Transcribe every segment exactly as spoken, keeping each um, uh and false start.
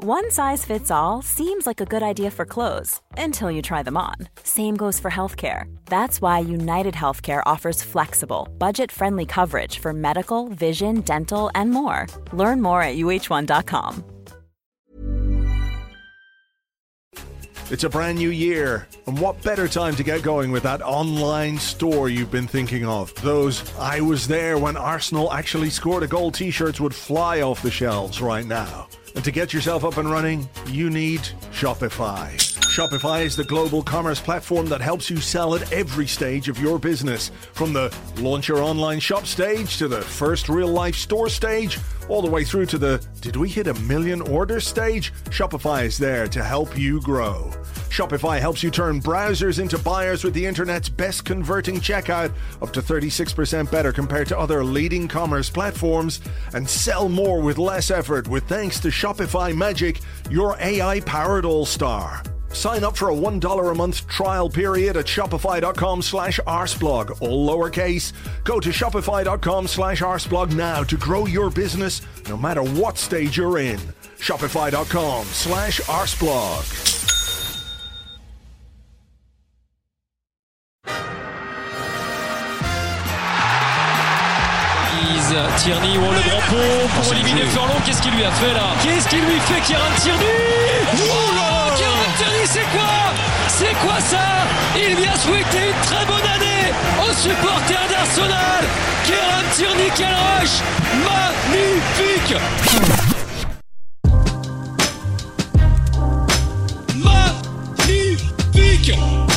One size fits all seems like a good idea for clothes until you try them on. Same goes for healthcare. That's why United Healthcare offers flexible, budget-friendly coverage for medical, vision, dental, and more. Learn more at U H one dot com. It's a brand new year, and what better time to get going with that online store you've been thinking of? Those "I was there when Arsenal actually scored a goal" t-shirts would fly off the shelves right now. And to get yourself up and running, you need Shopify. Shopify is the global commerce platform that helps you sell at every stage of your business. From the launch your online shop stage to the first real-life store stage, all the way through to the did we hit a million orders stage? Shopify is there to help you grow. Shopify helps you turn browsers into buyers with the internet's best converting checkout, up to thirty-six percent better compared to other leading commerce platforms, and sell more with less effort with thanks to Shopify Magic, your A I-powered all-star. Sign up for a one dollar a month trial period at shopify.com slash arseblog, all lowercase. Go to shopify.com slash arseblog now to grow your business no matter what stage you're in. Shopify.com slash arseblog. Tierney, oh, le grand pont pour éliminer Furlong. Qu'est-ce qu'il lui a fait là? Qu'est-ce qu'il lui fait, Kieran Tierney? Oh là, Kieran Tierney, c'est quoi? C'est quoi ça? Il vient souhaiter une très bonne année aux supporters d'Arsenal. Kieran Tierney, quel rush! Magnifique! Magnifique!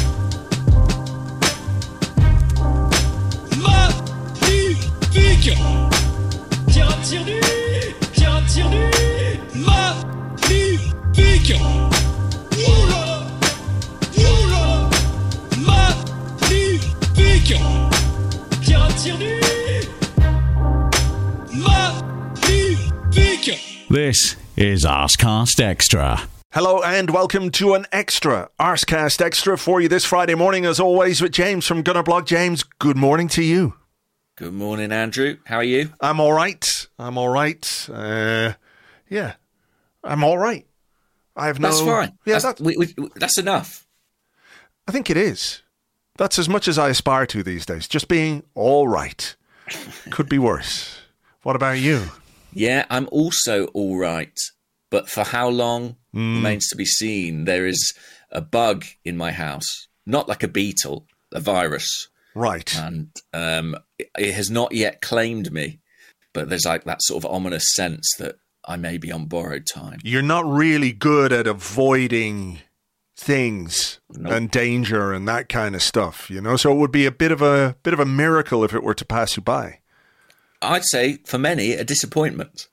Magnifique! Kieran Tierney! Kieran Tierney! Magnifique! Oula! Oula! Magnifique! Kieran Tierney! Magnifique! This is Arsecast Extra. Hello and welcome to an extra Arsecast Extra for you this Friday morning, as always, with James from Gunnerblog. James, good morning to you. Good morning, Andrew. How are you? I'm all right. I'm all right. Uh, yeah, I'm all right. I have no... That's fine. Yeah, that's, that's, we, we, that's enough. I think it is. That's as much as I aspire to these days. Just being all right. Could be worse. What about you? Yeah, I'm also all right. But for how long mm. remains to be seen. There is a bug in my house. Not like a beetle, a virus. Right. And um, it, it has not yet claimed me, but there's like that sort of ominous sense that I may be on borrowed time. You're not really good at avoiding things nope. and danger and that kind of stuff, you know? So it would be a bit of a bit of a miracle if it were to pass you by. I'd say, for many, a disappointment.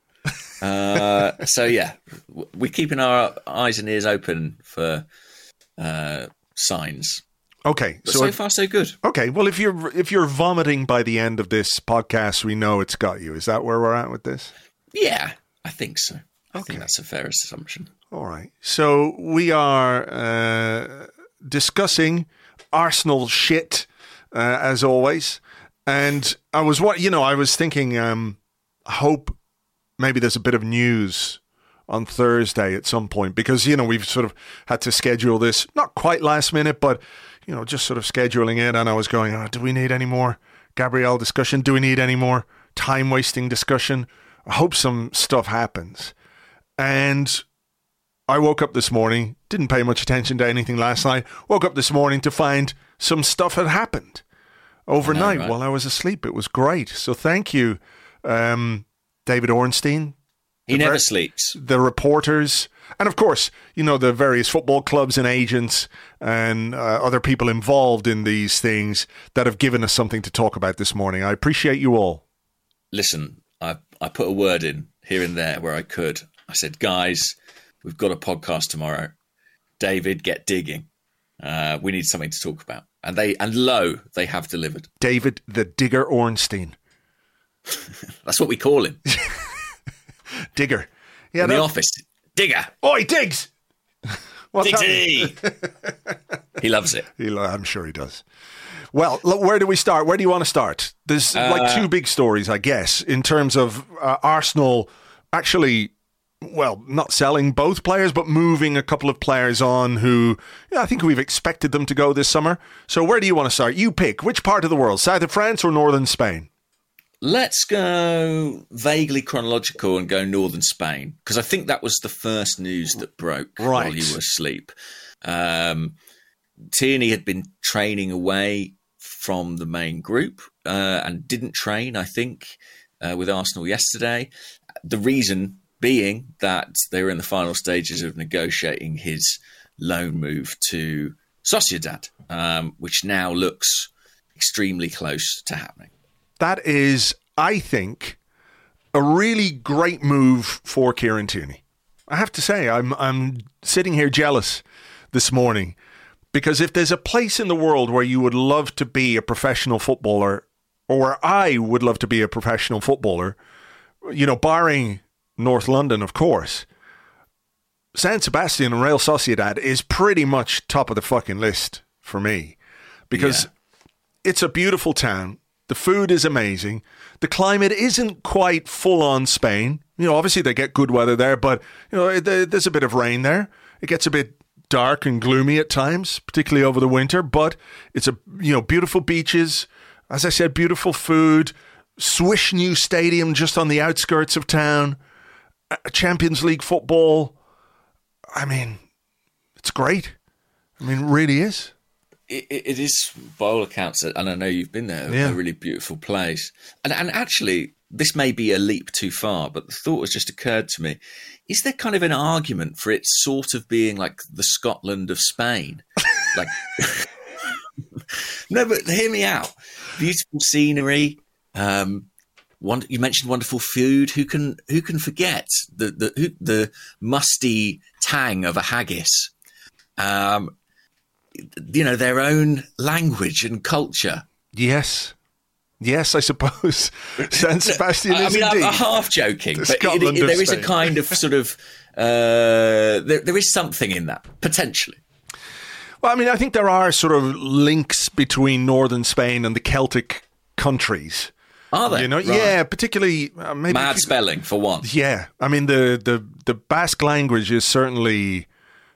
uh, so, yeah, we're keeping our eyes and ears open for uh, signs. Okay, but so, so if, far so good. Okay, well, if you're if you're vomiting by the end of this podcast, we know it's got you. Is that where we're at with this? Yeah, I think so. I okay. think that's a fair assumption. All right, so we are uh, discussing Arsenal shit uh, as always, and I was what you know I was thinking. Um, I hope maybe there's a bit of news on Thursday at some point, because you know we've sort of had to schedule this not quite last minute, but. You know, just sort of scheduling it, and I was going, oh, do we need any more Gabriel discussion? Do we need any more time-wasting discussion? I hope some stuff happens. And I woke up this morning, didn't pay much attention to anything last night, woke up this morning to find some stuff had happened overnight know, right? while I was asleep. It was great. So thank you, um, David Ornstein. He never ver- sleeps. The reporters. And of course, you know, the various football clubs and agents and uh, other people involved in these things that have given us something to talk about this morning. I appreciate you all. Listen, I, I put a word in here and there where I could. I said, guys, we've got a podcast tomorrow. David, get digging. Uh, we need something to talk about. And they and lo, they have delivered. David the Digger Ornstein. That's what we call him. Digger. Yeah, in that- the office. Digger. Oh, he digs. Digsy. He loves it. He, I'm sure he does. Well, look, where do we start? Where do you want to start? There's uh, like two big stories, I guess, in terms of uh, Arsenal actually well, not selling both players, but moving a couple of players on who, yeah, I think we've expected them to go this summer. So where do you want to start? You pick. Which part of the world? South of France or northern Spain? Let's go vaguely chronological and go northern Spain, because I think that was the first news that broke right. while you were asleep. Um, Tierney had been training away from the main group uh, and didn't train, I think, uh, with Arsenal yesterday. The reason being that they were in the final stages of negotiating his loan move to Sociedad, um, which now looks extremely close to happening. That is, I think, a really great move for Kieran Tierney. I have to say, I'm I'm sitting here jealous this morning, because if there's a place in the world where you would love to be a professional footballer, or where I would love to be a professional footballer, you know, barring North London, of course, San Sebastian and Real Sociedad is pretty much top of the fucking list for me, because yeah. it's a beautiful town. The food is amazing. The climate isn't quite full on Spain. You know, obviously they get good weather there, but you know, there's a bit of rain there. It gets a bit dark and gloomy at times, particularly over the winter, but it's a, you know, beautiful beaches. As I said, beautiful food, swish new stadium just on the outskirts of town, a Champions League football. I mean, it's great. I mean, it really is. It, it is, by all accounts, and I know you've been there, yeah. a really beautiful place. And, and actually, this may be a leap too far, but the thought has just occurred to me. Is there kind of an argument for it sort of being like the Scotland of Spain? Like, no, but hear me out. Beautiful scenery. Um, one, you mentioned wonderful food. Who can who can forget the the the musty tang of a haggis? Um, you know, their own language and culture. Yes. Yes, I suppose. San Sebastian I is mean, indeed. I'm half joking, The but it, it, there is Spain. a kind of sort of, uh, there, there is something in that, potentially. Well, I mean, I think there are sort of links between northern Spain and the Celtic countries. Are they? You know, right. yeah, particularly uh, maybe mad you, spelling for one. Yeah, I mean the, the the Basque language is certainly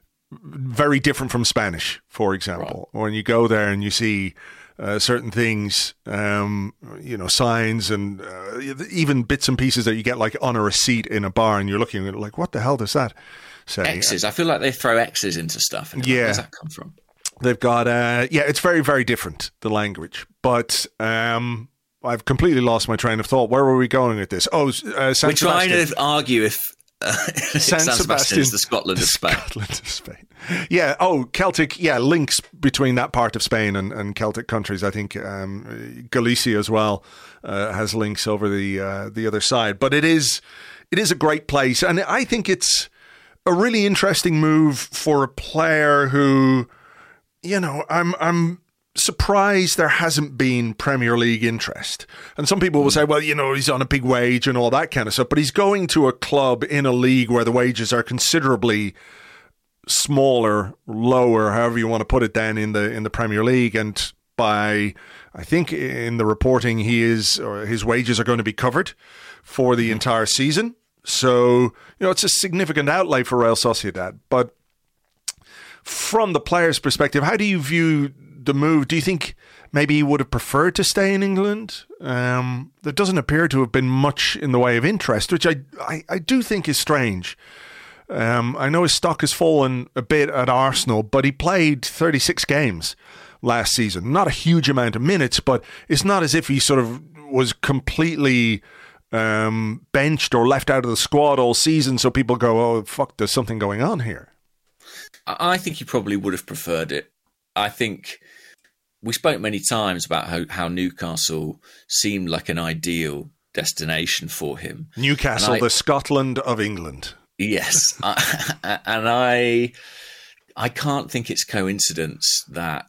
very different from Spanish, for example. Right. When you go there and you see uh, certain things, um, you know, signs and uh, even bits and pieces that you get like on a receipt in a bar, and you're looking at it like, what the hell does that say? X's. I feel like they throw X's into stuff. And yeah. Where does that come from? They've got, uh, yeah, it's very, very different, the language. But um, I've completely lost my train of thought. Where were we going with this? Oh, uh, San We're trying Sebastian. to argue if uh, San, San Sebastian is the Scotland the of Spain. Scotland of Spain. Yeah. Oh, Celtic. Yeah, links between that part of Spain and, and Celtic countries. I think um, Galicia as well uh, has links over the uh, the other side. But it is it is a great place, and I think it's a really interesting move for a player who, you know, I'm I'm. surprised there hasn't been Premier League interest. And some people will say, well, you know, he's on a big wage and all that kind of stuff, but he's going to a club in a league where the wages are considerably smaller, lower, however you want to put it, than in the in the Premier League. And by, I think in the reporting, he is, or his wages are going to be covered for the entire season. So, you know, it's a significant outlay for Real Sociedad. But from the player's perspective, how do you view the move? Do you think maybe he would have preferred to stay in England? Um, there doesn't appear to have been much in the way of interest, which I, I, I do think is strange. Um, I know his stock has fallen a bit at Arsenal, but he played thirty-six games last season. Not a huge amount of minutes, but it's not as if he sort of was completely um, benched or left out of the squad all season, so people go, oh, fuck, there's something going on here. I think he probably would have preferred it. I think we spoke many times about how, how Newcastle seemed like an ideal destination for him. Newcastle, I, the Scotland of England. Yes. I, and I I can't think it's coincidence that,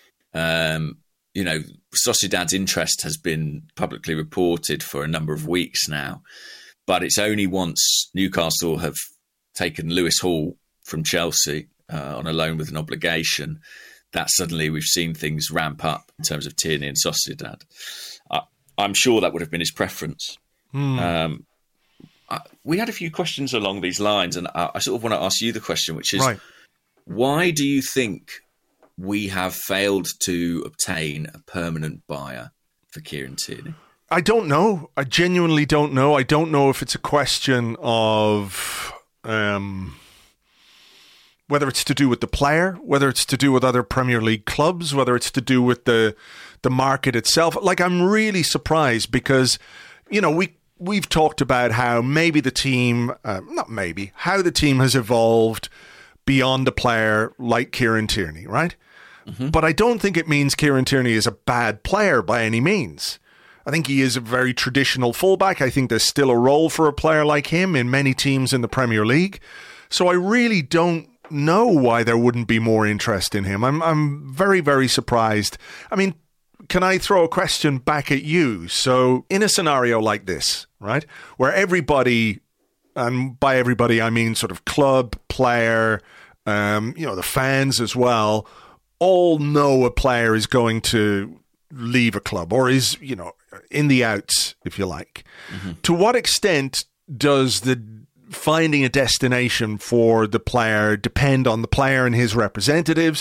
um, you know, Sociedad's interest has been publicly reported for a number of weeks now, but it's only once Newcastle have taken Lewis Hall from Chelsea uh, on a loan with an obligation that suddenly we've seen things ramp up in terms of Tierney and Sociedad. I, I'm sure that would have been his preference. Mm. Um, uh, we had a few questions along these lines, and I, I sort of want to ask you the question, which is, right. why do you think we have failed to obtain a permanent buyer for Kieran Tierney? I don't know. I genuinely don't know. I don't know if it's a question of um, whether it's to do with the player, whether it's to do with other Premier League clubs, whether it's to do with the the market itself. Like, I'm really surprised because, you know, we, we've talked about how maybe the team, uh, not maybe, how the team has evolved beyond a player like Kieran Tierney, right? Mm-hmm. But I don't think it means Kieran Tierney is a bad player by any means. I think he is a very traditional fullback. I think there's still a role for a player like him in many teams in the Premier League. So I really don't know why there wouldn't be more interest in him. I'm I'm very, very surprised. I mean, can I throw a question back at you? So in a scenario like this, right, where everybody, and by everybody I mean sort of club, player, um, you know, the fans as well, all know a player is going to leave a club or is, you know, in the outs, if you like. Mm-hmm. To what extent does the finding a destination for the player depend on the player and his representatives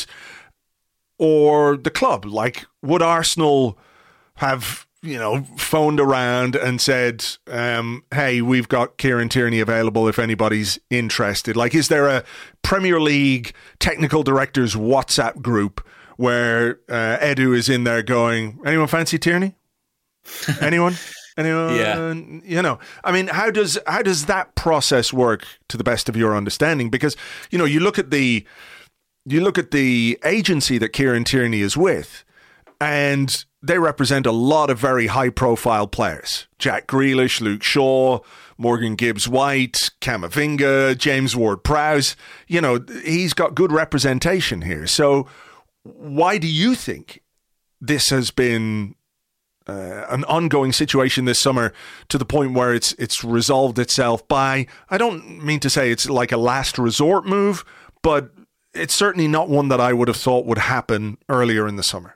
or the club? Like, would Arsenal have, you know, phoned around and said, um, hey, we've got Kieran Tierney available if anybody's interested? Like, is there a Premier League technical directors WhatsApp group where uh, Edu is in there going, anyone fancy Tierney? Anyone? Anyone? Yeah. You know, I mean, how does how does that process work to the best of your understanding? Because, you know, you look at the you look at the agency that Kieran Tierney is with, and they represent a lot of very high profile players. Jack Grealish, Luke Shaw, Morgan Gibbs-White, Camavinga, James Ward-Prowse. You know, he's got good representation here. So why do you think this has been uh, an ongoing situation this summer to the point where it's it's resolved itself by, I don't mean to say it's like a last resort move, but it's certainly not one that I would have thought would happen earlier in the summer?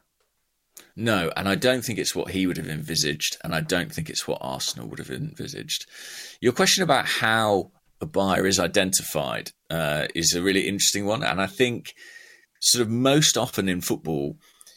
No, and I don't think it's what he would have envisaged, and I don't think it's what Arsenal would have envisaged. Your question about how a buyer is identified uh, is a really interesting one, and I think sort of most often in football,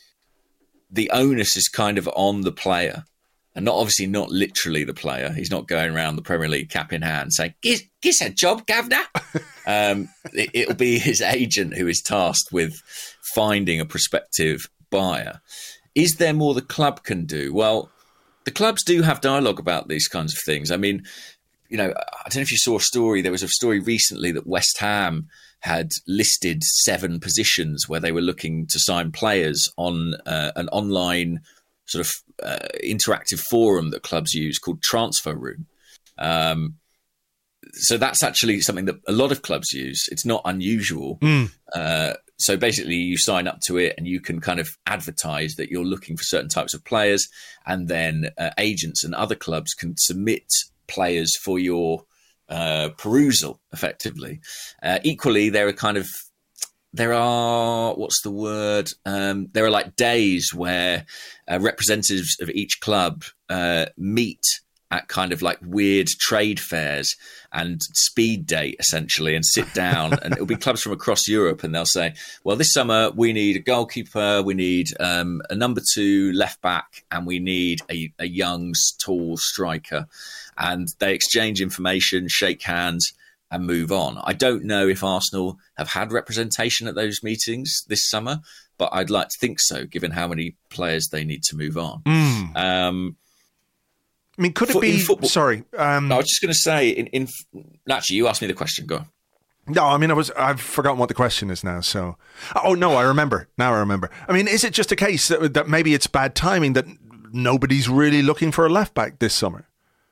the onus is kind of on the player, and not obviously not literally the player. He's not going around the Premier League cap in hand saying, "Give, give a job, Gavner." um, it, it'll be his agent who is tasked with finding a prospective buyer. Is there more the club can do? Well, the clubs do have dialogue about these kinds of things. I mean, you know, I don't know if you saw a story. There was a story recently that West Ham had listed seven positions where they were looking to sign players on uh, an online sort of uh, interactive forum that clubs use called Transfer Room. Um, so that's actually something that a lot of clubs use. It's not unusual. Mm. Uh, so basically you sign up to it and you can kind of advertise that you're looking for certain types of players, and then uh, agents and other clubs can submit players for your uh, perusal effectively. Uh, equally, there are kind of, there are, what's the word? Um, there are like days where uh, representatives of each club uh, meet at kind of like weird trade fairs and speed date essentially and sit down and it'll be clubs from across Europe, and they'll say, well, this summer we need a goalkeeper, we need um, a number two left back, and we need a, a young, tall striker. And they exchange information, shake hands and move on. I don't know if Arsenal have had representation at those meetings this summer, but I'd like to think so, given how many players they need to move on. Mm. Um, I mean, could it be... Football, sorry. Um, I was just going to say, in, in actually, you asked me the question. Go on. No, I mean, I was, I've forgotten what the question is now. So, oh, no, I remember. Now I remember. I mean, is it just a case that, that maybe it's bad timing that nobody's really looking for a left back this summer?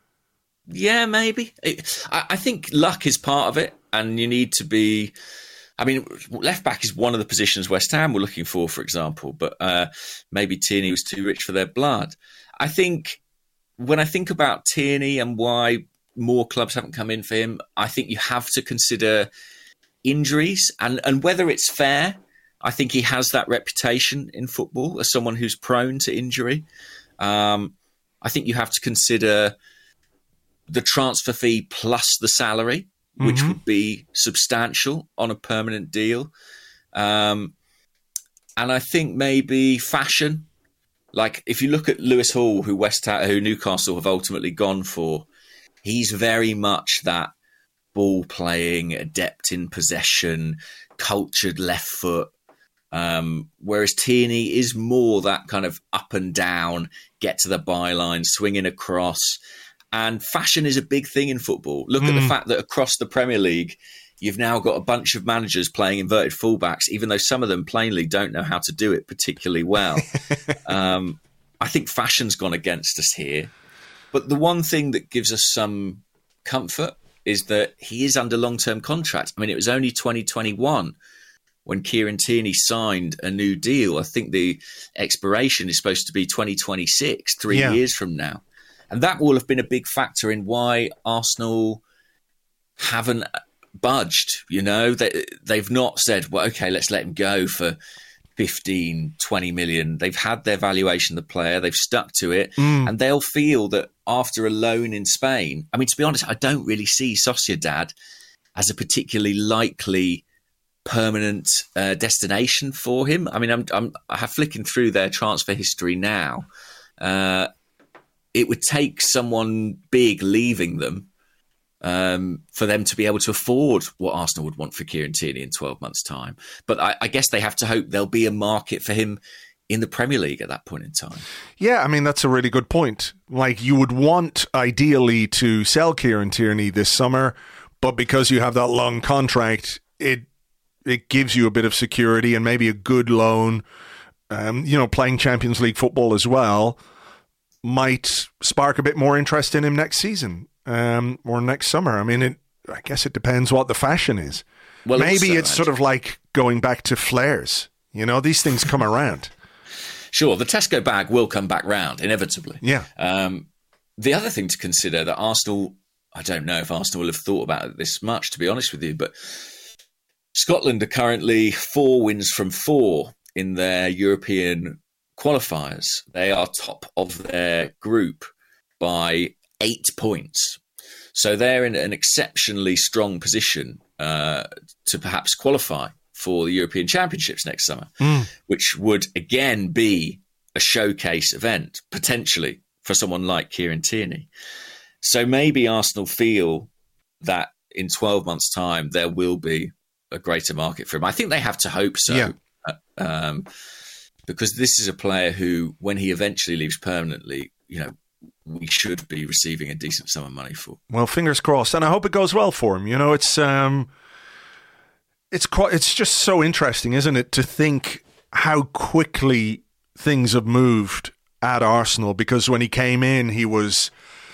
Yeah, maybe. I, I think luck is part of it, and you need to be... I mean, left back is one of the positions West Ham were looking for, for example, but uh, maybe Tierney was too rich for their blood. I think... When I think about Tierney and why more clubs haven't come in for him, I think you have to consider injuries and, and whether it's fair. I think he has that reputation in football as someone who's prone to injury. Um, I think you have to consider the transfer fee plus the salary, which mm-hmm. would be substantial on a permanent deal. Um, and I think maybe fashion. Like if you look at Lewis Hall, who West Ham, who Newcastle have ultimately gone for, he's very much that ball playing, adept in possession, cultured left foot. Um, whereas Tierney is more that kind of up and down, get to the byline, swinging across. And fashion is a big thing in football. Look mm. at the fact that across the Premier League, you've now got a bunch of managers playing inverted fullbacks, even though some of them plainly don't know how to do it particularly well. um, I think fashion's gone against us here. But the one thing that gives us some comfort is that he is under long-term contract. I mean, it was only twenty twenty-one when Kieran Tierney signed a new deal. I think the expiration is supposed to be twenty twenty-six, three yeah. years from now. And that will have been a big factor in why Arsenal haven't budged. You know, they, they've not said, well, okay, let's let him go for fifteen, twenty million. They've had their valuation of the player. They've stuck to it. Mm. And they'll feel that after a loan in Spain, I mean, to be honest, I don't really see Sociedad as a particularly likely permanent uh, destination for him. I mean, I'm, I'm I have flicking through their transfer history now. Uh, it would take someone big leaving them um, for them to be able to afford what Arsenal would want for Kieran Tierney in twelve months' time. But I, I guess they have to hope there'll be a market for him in the Premier League at that point in time. Yeah, I mean, that's a really good point. Like, you would want, ideally, to sell Kieran Tierney this summer, but because you have that long contract, it it gives you a bit of security and maybe a good loan. Um, you know, playing Champions League football as well might spark a bit more interest in him next season um, or next summer. I mean, it, I guess it depends what the fashion is. Well, maybe also, it's sort of like going back to flares. You know, these things come around. Sure, the Tesco bag will come back round, inevitably. Yeah. Um, the other thing to consider that Arsenal, I don't know if Arsenal will have thought about it this much, to be honest with you, but Scotland are currently four wins from four in their European qualifiers. They are top of their group by eight points. So they're in an exceptionally strong position uh, to perhaps qualify for the European Championships next summer, mm. which would again be a showcase event, potentially, for someone like Kieran Tierney. So maybe Arsenal feel that in twelve months' time, there will be a greater market for him. I think they have to hope so. Yeah. Uh, um, because this is a player who, when he eventually leaves permanently, you know, we should be receiving a decent sum of money for. Well, fingers crossed, and I hope it goes well for him. You know, it's um, it's quite, it's just so interesting, isn't it, to think how quickly things have moved at Arsenal. Because when he came in, he was,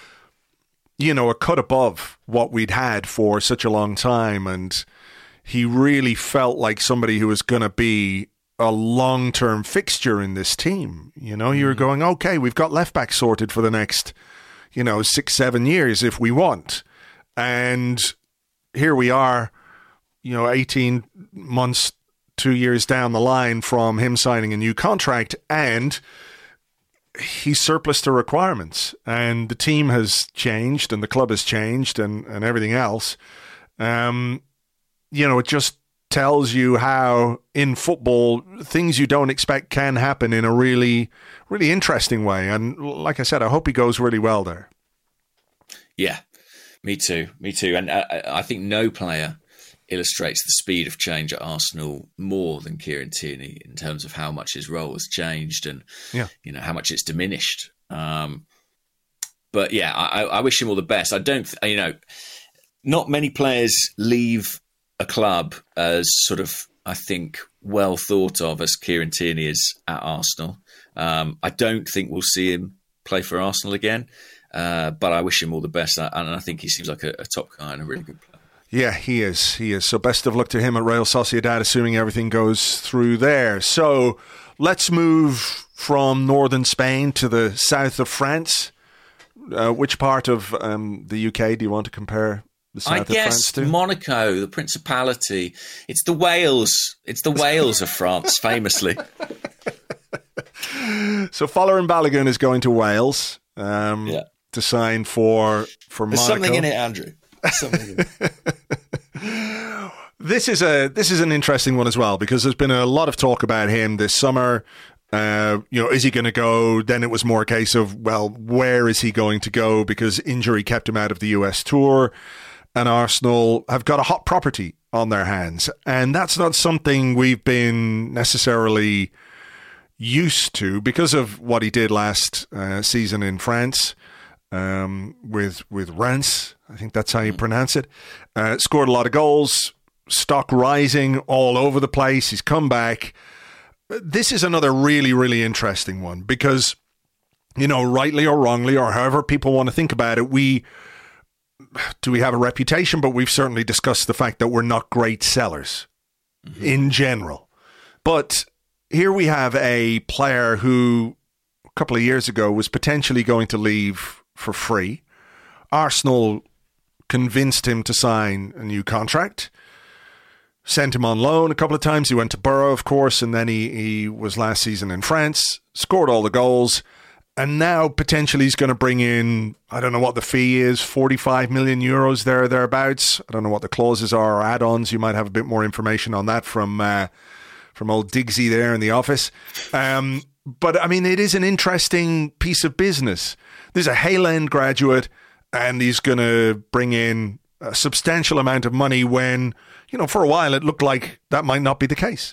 you know, a cut above what we'd had for such a long time, and he really felt like somebody who was going to be a long-term fixture in this team. You know, you're mm. going, okay, we've got left back sorted for the next, you know, six, seven years if we want. And here we are, you know, eighteen months, two years down the line from him signing a new contract, and he's surplus to requirements. And the team has changed, and the club has changed, and, and everything else. Um, you know, it just tells you how in football things you don't expect can happen in a really, really interesting way. And like I said, I hope he goes really well there. Yeah, me too. Me too. And I, I think no player illustrates the speed of change at Arsenal more than Kieran Tierney in terms of how much his role has changed and, yeah. you know, how much it's diminished. Um, but yeah, I, I wish him all the best. I don't, you know, not many players leave a club as sort of, I think, well thought of as Kieran Tierney is at Arsenal. Um, I don't think we'll see him play for Arsenal again, uh, but I wish him all the best. And I think he seems like a, a top guy and a really good player. Yeah, he is. He is. So best of luck to him at Real Sociedad, assuming everything goes through there. So let's move from northern Spain to the south of France. Uh, which part of um, the U K do you want to compare? I guess Monaco, the Principality. It's the Wales. It's the Wales of France, famously. So Folarin Balogun is going to Wales um, yeah. to sign for for There's Monaco. something in it, Andrew. Something in it. This is a this is an interesting one as well, because there's been a lot of talk about him this summer. Uh, you know, is he going to go? Then it was more a case of, well, where is he going to go? Because injury kept him out of the U S tour, and Arsenal have got a hot property on their hands, and that's not something we've been necessarily used to because of what he did last uh, season in France um, with with Reims. I think that's how you pronounce it. Uh, scored a lot of goals, stock rising all over the place. He's come back. This is another really, really interesting one because, you know, rightly or wrongly, or however people want to think about it, we do we have a reputation, but we've certainly discussed the fact that we're not great sellers mm-hmm. in general. But here we have a player who a couple of years ago was potentially going to leave for free. Arsenal convinced him to sign a new contract, sent him on loan a couple of times. He went to Borough, of course, and then he, he was last season in France, scored all the goals, and now potentially he's going to bring in, I don't know what the fee is, forty-five million euros there, thereabouts. I don't know what the clauses are or add-ons. You might have a bit more information on that from uh, from old Diggsy there in the office. Um, but, I mean, it is an interesting piece of business. There's a Hale End graduate, and he's going to bring in a substantial amount of money when, you know, for a while it looked like that might not be the case.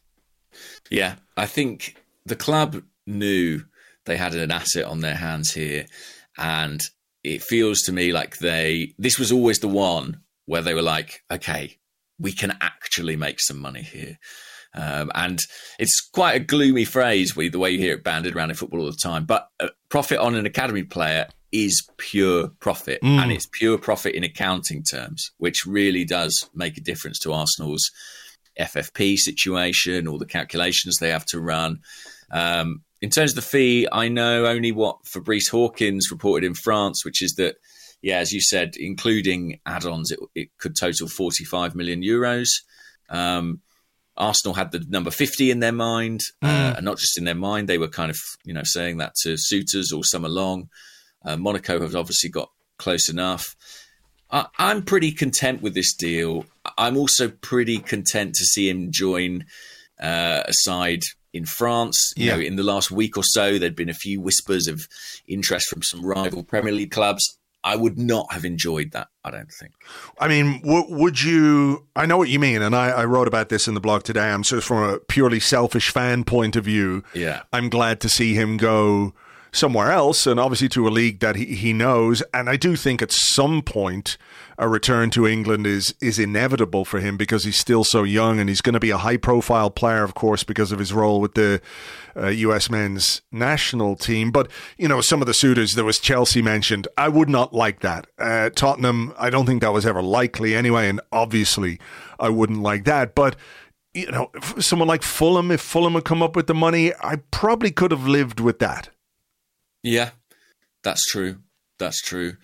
Yeah, I think the club knew they had an asset on their hands here, and it feels to me like they, this was always the one where they were like, okay, we can actually make some money here. Um, and it's quite a gloomy phrase, we, the way you hear it banded around in football all the time, but uh, profit on an academy player is pure profit, mm. and it's pure profit in accounting terms, which really does make a difference to Arsenal's F F P situation, all the calculations they have to run. Um, in terms of the fee, I know only what Fabrice Hawkins reported in France, which is that, yeah, as you said, including add-ons, it, it could total forty-five million euros. Um, Arsenal had the number fifty in their mind, mm. uh, and not just in their mind, they were kind of, you know, saying that to suitors all summer long. Uh, Monaco has obviously got close enough. I, I'm pretty content with this deal. I'm also pretty content to see him join uh, a side in France. You yeah. know, in the last week or so, there'd been a few whispers of interest from some rival Premier League clubs. I would not have enjoyed that, I don't think. I mean, w- would you... I know what you mean, and I, I wrote about this in the blog today. I'm sort of from a purely selfish fan point of view. Yeah. I'm glad to see him go somewhere else, and obviously to a league that he, he knows. And I do think at some point a return to England is is inevitable for him because he's still so young, and he's going to be a high-profile player, of course, because of his role with the uh, U S men's national team. But, you know, some of the suitors, there was Chelsea mentioned. I would not like that. Uh, Tottenham, I don't think that was ever likely anyway, and obviously I wouldn't like that. But, you know, someone like Fulham, if Fulham had come up with the money, I probably could have lived with that. Yeah, that's true. That's true.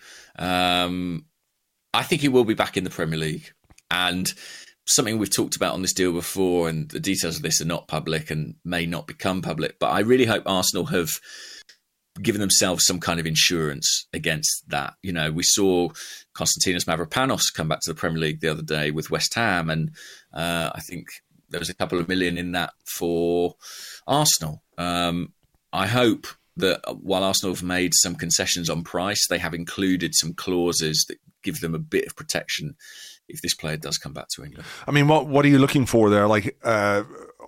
Um, I think he will be back in the Premier League. And something we've talked about on this deal before, and the details of this are not public and may not become public, but I really hope Arsenal have given themselves some kind of insurance against that. You know, we saw Konstantinos Mavropanos come back to the Premier League the other day with West Ham, and uh, I think there was a couple of million in that for Arsenal. Um, I hope that while Arsenal have made some concessions on price, they have included some clauses that give them a bit of protection if this player does come back to England. I mean, what what are you looking for there? Like uh,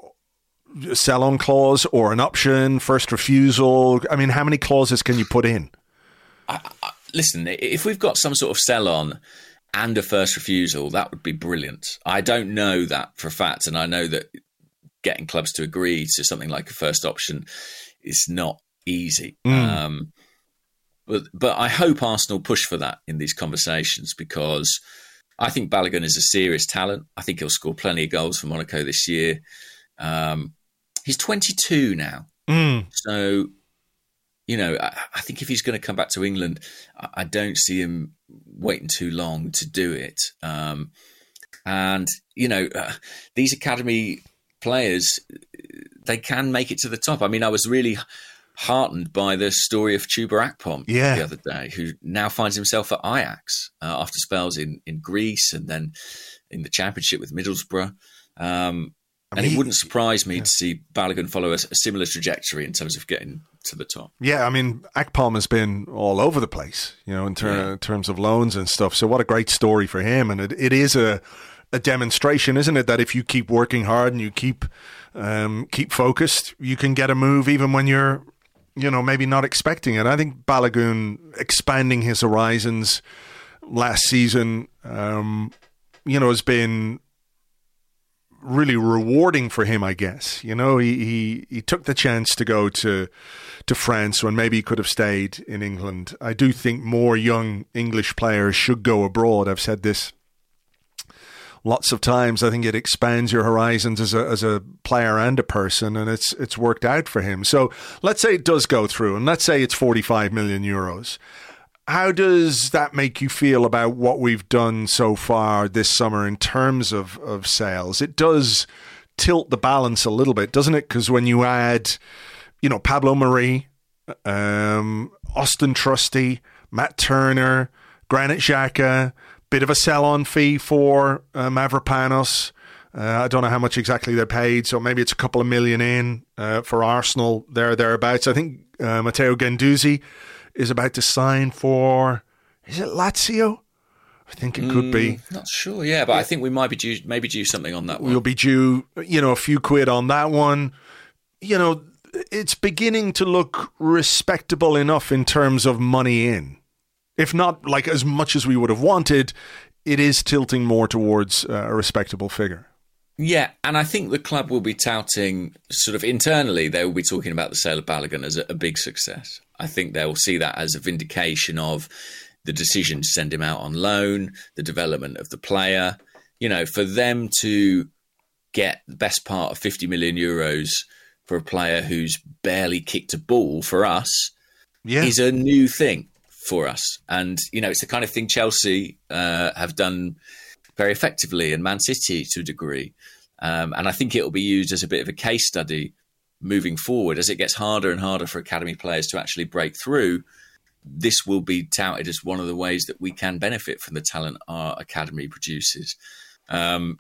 a sell-on clause or an option, first refusal? I mean, how many clauses can you put in? I, I, listen, if we've got some sort of sell-on and a first refusal, that would be brilliant. I don't know that for a fact, and I know that getting clubs to agree to something like a first option is not easy. Mm. Um, but but I hope Arsenal push for that in these conversations, because I think Balogun is a serious talent. I think he'll score plenty of goals for Monaco this year. Um, he's twenty-two now. Mm. So, you know, I, I think if he's going to come back to England, I, I don't see him waiting too long to do it. Um, and, you know, uh, these academy players, they can make it to the top. I mean, I was really heartened by the story of Chuba Akpom yeah. the other day, who now finds himself at Ajax uh, after spells in, in Greece and then in the Championship with Middlesbrough. Um, I and mean, it wouldn't surprise me yeah. to see Balogun follow a, a similar trajectory in terms of getting to the top. Yeah, I mean, Akpom has been all over the place, you know, in ter- Yeah. terms of loans and stuff. So what a great story for him. And it, it is a, a demonstration, isn't it, that if you keep working hard and you keep um, keep focused, you can get a move even when you're, you know, maybe not expecting it. I think Balogun expanding his horizons last season, um, you know, has been really rewarding for him, I guess. You know, he, he, he took the chance to go to to France when maybe he could have stayed in England. I do think more young English players should go abroad. I've said this lots of times. I think it expands your horizons as a as a player and a person, and it's it's worked out for him. So let's say it does go through, and let's say it's forty-five million euros. How does that make you feel about what we've done so far this summer in terms of, of sales? It does tilt the balance a little bit, doesn't it? Because when you add, you know, Pablo Marie, um, Austin Trusty, Matt Turner, Granit Xhaka, bit of a sell-on fee for uh, Mavropanos. Uh, I don't know how much exactly they paid, so maybe it's a couple of million in uh, for Arsenal, there, thereabouts. I think uh, Matteo Guendouzi is about to sign for, is it Lazio? I think it could be. Mm, not sure, yeah, but I think we might be due, maybe due something on that one. We'll be due, you know, a few quid on that one. You know, it's beginning to look respectable enough in terms of money in. If not like as much as we would have wanted, it is tilting more towards uh, a respectable figure. Yeah, and I think the club will be touting, sort of internally, they will be talking about the sale of Balogun as a, a big success. I think they will see that as a vindication of the decision to send him out on loan, the development of the player. You know, for them to get the best part of fifty million euros for a player who's barely kicked a ball for us yeah. is a new thing for us. And, you know, it's the kind of thing Chelsea uh, have done very effectively, and Man City to a degree. Um, and I think it will be used as a bit of a case study moving forward as it gets harder and harder for academy players to actually break through. This will be touted as one of the ways that we can benefit from the talent our academy produces. Um,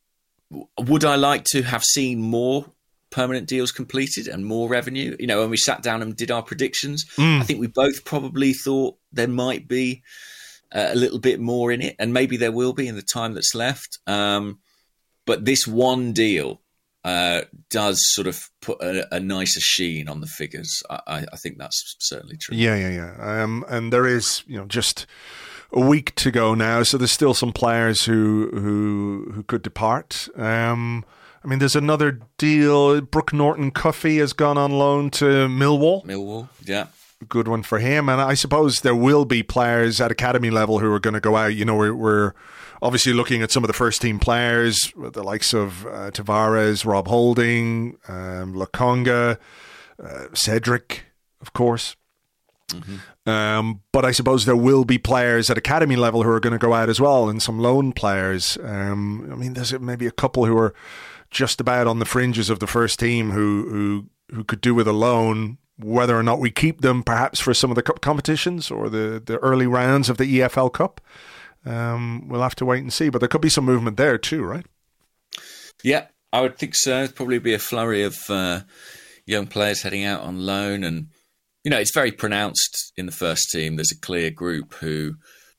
would I like to have seen more permanent deals completed and more revenue? You know, when we sat down and did our predictions, mm. I think we both probably thought there might be uh, a little bit more in it, and maybe there will be in the time that's left. Um, but this one deal uh, does sort of put a, a nicer sheen on the figures. I, I think that's certainly true. Yeah, yeah, yeah. Um, and there is, you know, just a week to go now, so there's still some players who who who could depart. Um, I mean, there's another deal. Brooke Norton-Cuffy has gone on loan to Millwall. Millwall, yeah. Good one for him. And I suppose there will be players at academy level who are going to go out. You know, we're, we're obviously looking at some of the first team players, the likes of uh, Tavares, Rob Holding, um, Lokonga, uh, Cedric, of course. Mm-hmm. Um, but I suppose there will be players at academy level who are going to go out as well, and some loan players. Um, I mean, there's maybe a couple who are just about on the fringes of the first team who who who could do with a loan. Whether or not we keep them, perhaps for some of the cup competitions or the, the early rounds of the E F L Cup, um, we'll have to wait and see. But there could be some movement there too, right? Yeah, I would think so. There'd probably be a flurry of uh, young players heading out on loan, and you know, it's very pronounced in the first team. There's a clear group who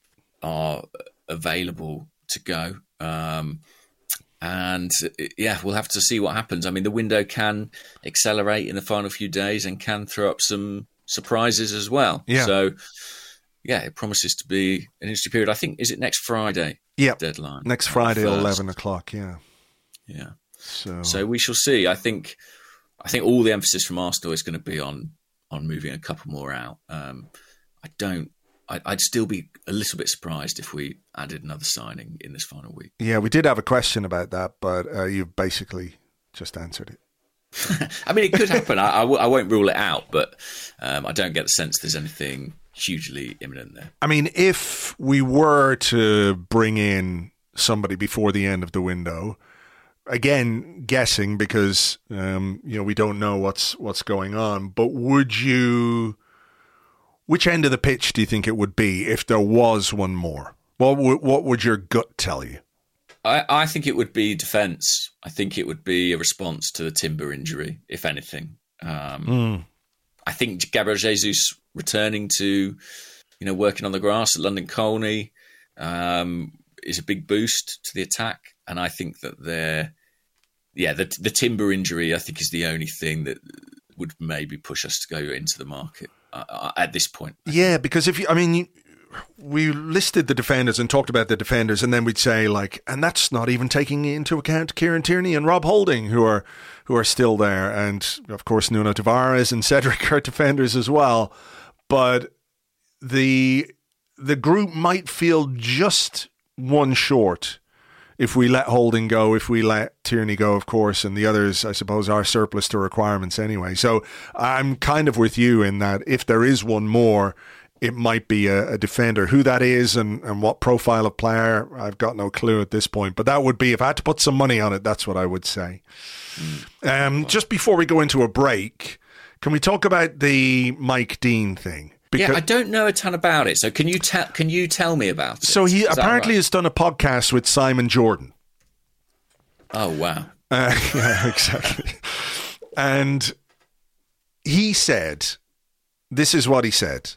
are available to go. Um, and yeah, we'll have to see what happens. I mean, the window can accelerate in the final few days and can throw up some surprises as well. Yeah. So yeah, it promises to be an interesting period. I think, is it next Friday? Yeah. Deadline. Next Friday at eleven o'clock. Yeah. Yeah. So, so we shall see. I think, I think all the emphasis from Arsenal is going to be on, on moving a couple more out. Um, I don't, I, I'd still be a little bit surprised if we added another signing in this final week. Yeah, we did have a question about that, but uh, you've basically just answered it. I mean, it could happen. I, I, w- I won't rule it out, but um, I don't get the sense there's anything hugely imminent there. I mean, if we were to bring in somebody before the end of the window, again, guessing because um, you know we don't know what's what's going on. But would you? Which end of the pitch do you think it would be if there was one more? What would, what would your gut tell you? I, I think it would be defence. I think it would be a response to the Timber injury, if anything. Um, mm. I think Gabriel Jesus returning to, you know, working on the grass at London Colney um, is a big boost to the attack. And I think that they're, yeah, the, the Timber injury, I think, is the only thing that would maybe push us to go into the market uh, at this point. Yeah, because if you, I mean, you, we listed the defenders and talked about the defenders, and then we'd say like, and that's not even taking into account Kieran Tierney and Rob Holding, who are who are still there, and of course Nuno Tavares and Cedric are defenders as well. But the the group might feel just one short if we let Holding go, if we let Tierney go, of course, and the others, I suppose, are surplus to requirements anyway. So I'm kind of with you in that if there is one more, it might be a, a defender. Who that is and, and what profile of player, I've got no clue at this point. But that would be, if I had to put some money on it, that's what I would say. Mm. Um, just before we go into a break, can we talk about the Mike Dean thing? Because, yeah, I don't know a ton about it. So can you tell can you tell me about it? So he is apparently right? has done a podcast with Simon Jordan. Oh, wow. Uh, yeah, exactly. And he said, this is what he said.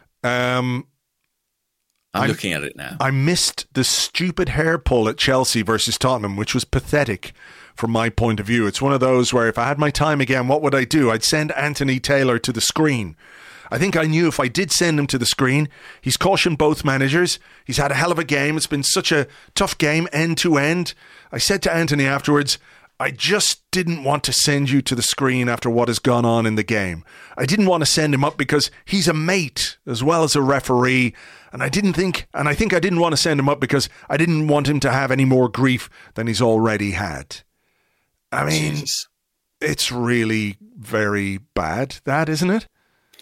Um, I'm I, looking at it now. I missed the stupid hair pull at Chelsea versus Tottenham, which was pathetic from my point of view. It's one of those where if I had my time again, what would I do? I'd send Anthony Taylor to the screen. I think I knew if I did send him to the screen, he's cautioned both managers. He's had a hell of a game. It's been such a tough game end to end. I said to Anthony afterwards, I just didn't want to send you to the screen after what has gone on in the game. I didn't want to send him up because he's a mate as well as a referee. And I didn't think, and I think I didn't want to send him up because I didn't want him to have any more grief than he's already had. I mean, Jeez. It's really very bad, that, isn't it?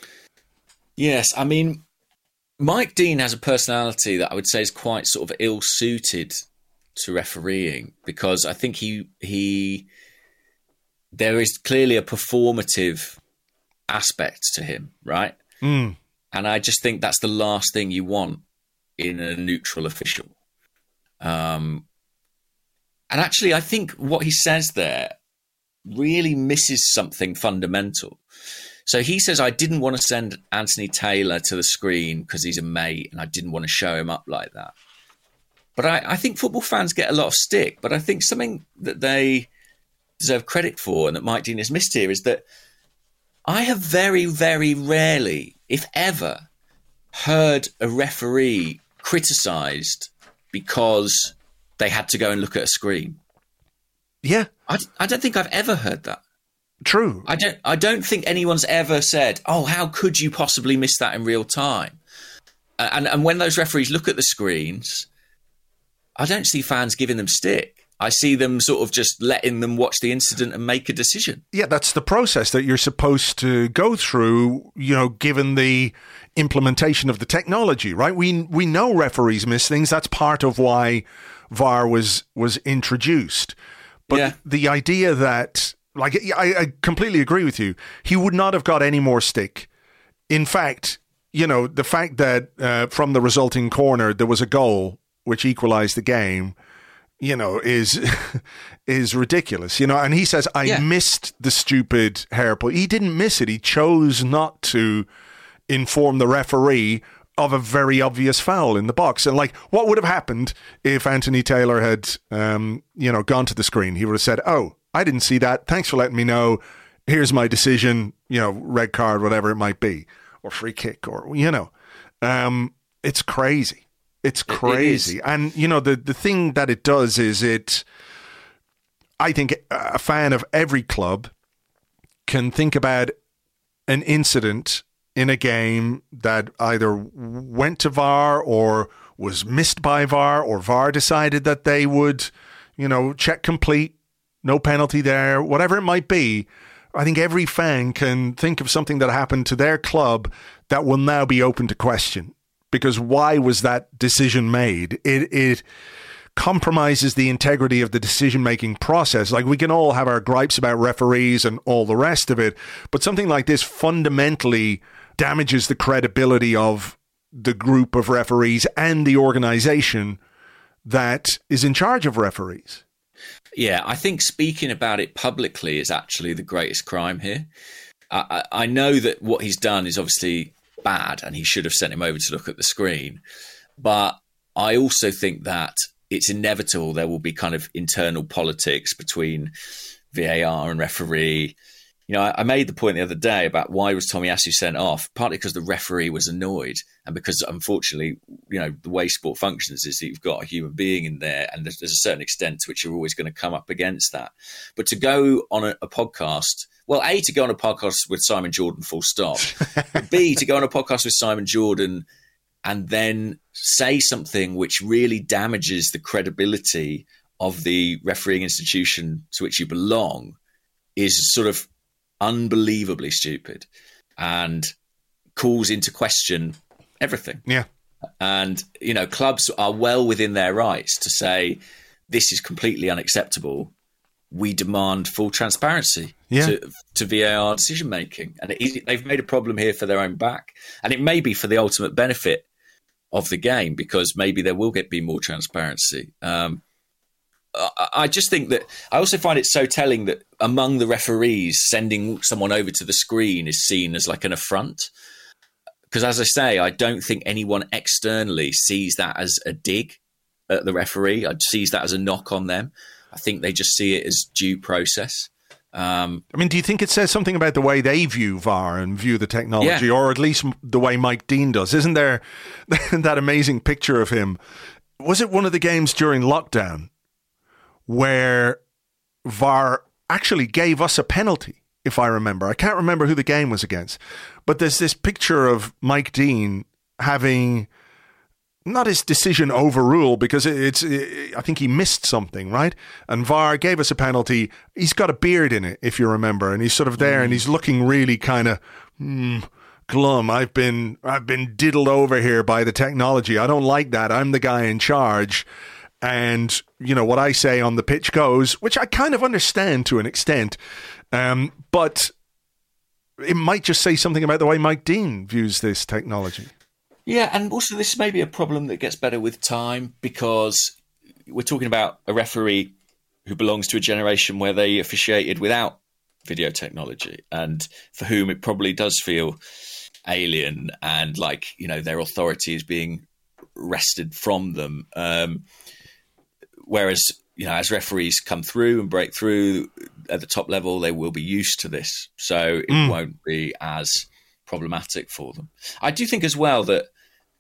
Yes, I mean, Mike Dean has a personality that I would say is quite sort of ill-suited to refereeing because I think he he there is clearly a performative aspect to him, right? Mm. And I just think that's the last thing you want in a neutral official. Um, and actually, I think what he says there really misses something fundamental. So he says, I didn't want to send Anthony Taylor to the screen because he's a mate and I didn't want to show him up like that. But I, I think football fans get a lot of stick. But I think something that they deserve credit for and that Mike Dean has missed here is that I have very, very rarely, if ever, heard a referee criticised because they had to go and look at a screen. Yeah. I, I don't think I've ever heard that. True. I don't I don't think anyone's ever said, oh, how could you possibly miss that in real time? And and when those referees look at the screens, I don't see fans giving them stick. I see them sort of just letting them watch the incident and make a decision. Yeah, that's the process that you're supposed to go through, you know, given the implementation of the technology, right? We we know referees miss things. That's part of why V A R was was introduced. But yeah. the idea that Like, I, I completely agree with you. He would not have got any more stick. In fact, you know, the fact that uh, from the resulting corner there was a goal which equalized the game, you know, is is ridiculous. You know, and he says, I yeah. missed the stupid hair pull. He didn't miss it. He chose not to inform the referee of a very obvious foul in the box. And like, what would have happened if Anthony Taylor had, um, you know, gone to the screen? He would have said, oh, I didn't see that. Thanks for letting me know. Here's my decision, you know, red card, whatever it might be, or free kick, or, you know, um, it's crazy. It's crazy. It and, you know, the, the thing that it does is it, I think a fan of every club can think about an incident in a game that either went to V A R or was missed by V A R, or V A R decided that they would, you know, check complete, no penalty there, whatever it might be. I think every fan can think of something that happened to their club that will now be open to question. Because why was that decision made? It it compromises the integrity of the decision-making process. Like, we can all have our gripes about referees and all the rest of it, but something like this fundamentally damages the credibility of the group of referees and the organization that is in charge of referees. Yeah, I think speaking about it publicly is actually the greatest crime here. I, I know that what he's done is obviously bad and he should have sent him over to look at the screen. But I also think that it's inevitable there will be kind of internal politics between V A R and referee. You know, I, I made the point the other day about why was Tomiyasu sent off, partly because the referee was annoyed and because, unfortunately, you know, the way sport functions is that you've got a human being in there and there's, there's a certain extent to which you're always going to come up against that. But to go on a, a podcast, well, A, to go on a podcast with Simon Jordan, full stop. B, to go on a podcast with Simon Jordan and then say something which really damages the credibility of the refereeing institution to which you belong is sort of unbelievably stupid and calls into question everything. Yeah. And, you know, clubs are well within their rights to say this is completely unacceptable. We demand full transparency yeah. to, to V A R decision making. And it, they've made a problem here for their own back. And it may be for the ultimate benefit of the game because maybe there will get be more transparency. Um, I, I just think that I also find it so telling that among the referees, sending someone over to the screen is seen as like an affront. Because as I say, I don't think anyone externally sees that as a dig at the referee. I sees that as a knock on them. I think they just see it as due process. Um, I mean, do you think it says something about the way they view V A R and view the technology, yeah. or at least the way Mike Dean does? Isn't there that amazing picture of him? Was it one of the games during lockdown where V A R actually gave us a penalty, if I remember? I can't remember who the game was against, but there's this picture of Mike Dean having not his decision overruled because it's, it, I think he missed something, right? And V A R gave us a penalty. He's got a beard in it, if you remember, and he's sort of there mm. and he's looking really kind of mm, glum. I've been, I've been diddled over here by the technology. I don't like that. I'm the guy in charge. And, you know, what I say on the pitch goes, which I kind of understand to an extent. Um, but it might just say something about the way Mike Dean views this technology. Yeah, and also this may be a problem that gets better with time because we're talking about a referee who belongs to a generation where they officiated without video technology and for whom it probably does feel alien and like, you know, their authority is being wrested from them. Um, whereas, you know, as referees come through and break through at the top level, they will be used to this. So it mm. won't be as problematic for them. I do think as well that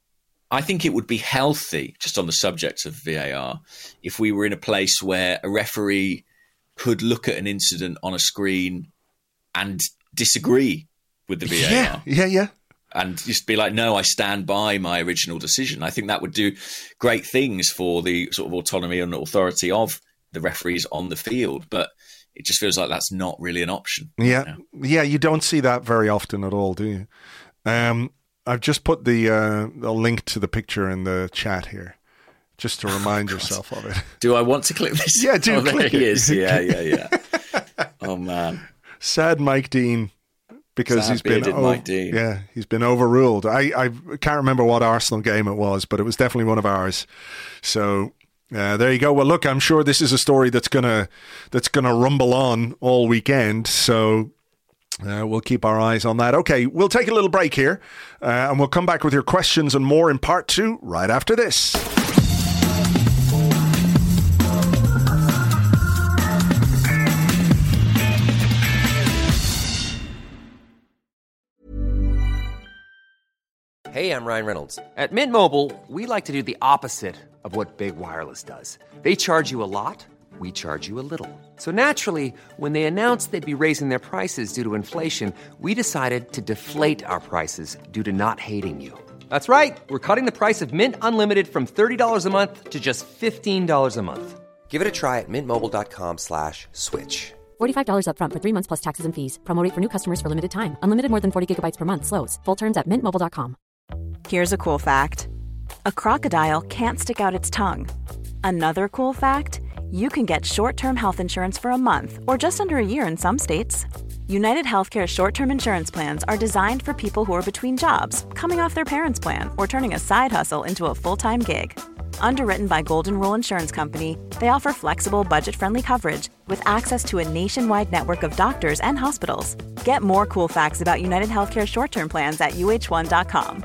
I think it would be healthy, just on the subject of V A R, if we were in a place where a referee could look at an incident on a screen and disagree with the V A R. Yeah, yeah, yeah. And just be like, no, I stand by my original decision. I think that would do great things for the sort of autonomy and authority of the referees on the field. But it just feels like that's not really an option. Yeah, you know? yeah, you don't see that very often at all, do you? Um, I've just put the, uh, the link to the picture in the chat here, just to remind oh, yourself of it. Do I want to click this? Yeah, do oh, click there it. He is. Yeah, yeah, yeah. Oh, man. Sad Mike Dean. Because Sad he's been, o- Mike Dean. yeah, he's been overruled. I, I can't remember what Arsenal game it was, but it was definitely one of ours. So uh, there you go. Well, look, I'm sure this is a story that's gonna that's gonna rumble on all weekend. So uh, we'll keep our eyes on that. Okay, we'll take a little break here, uh, and we'll come back with your questions and more in part two right after this. Hey, I'm Ryan Reynolds. At Mint Mobile, we like to do the opposite of what Big Wireless does. They charge you a lot, we charge you a little. So naturally, when they announced they'd be raising their prices due to inflation, we decided to deflate our prices due to not hating you. That's right. We're cutting the price of Mint Unlimited from thirty dollars a month to just fifteen dollars a month. Give it a try at mintmobile.com slash switch. forty-five dollars up front for three months plus taxes and fees. Promo rate for new customers for limited time. Unlimited more than forty gigabytes per month. Slows full terms at mint mobile dot com. Here's a cool fact. A crocodile can't stick out its tongue. Another cool fact, you can get short-term health insurance for a month or just under a year in some states. United Healthcare short-term insurance plans are designed for people who are between jobs, coming off their parents' plan, or turning a side hustle into a full-time gig. Underwritten by Golden Rule Insurance Company, they offer flexible, budget-friendly coverage with access to a nationwide network of doctors and hospitals. Get more cool facts about United Healthcare short-term plans at U H one dot com.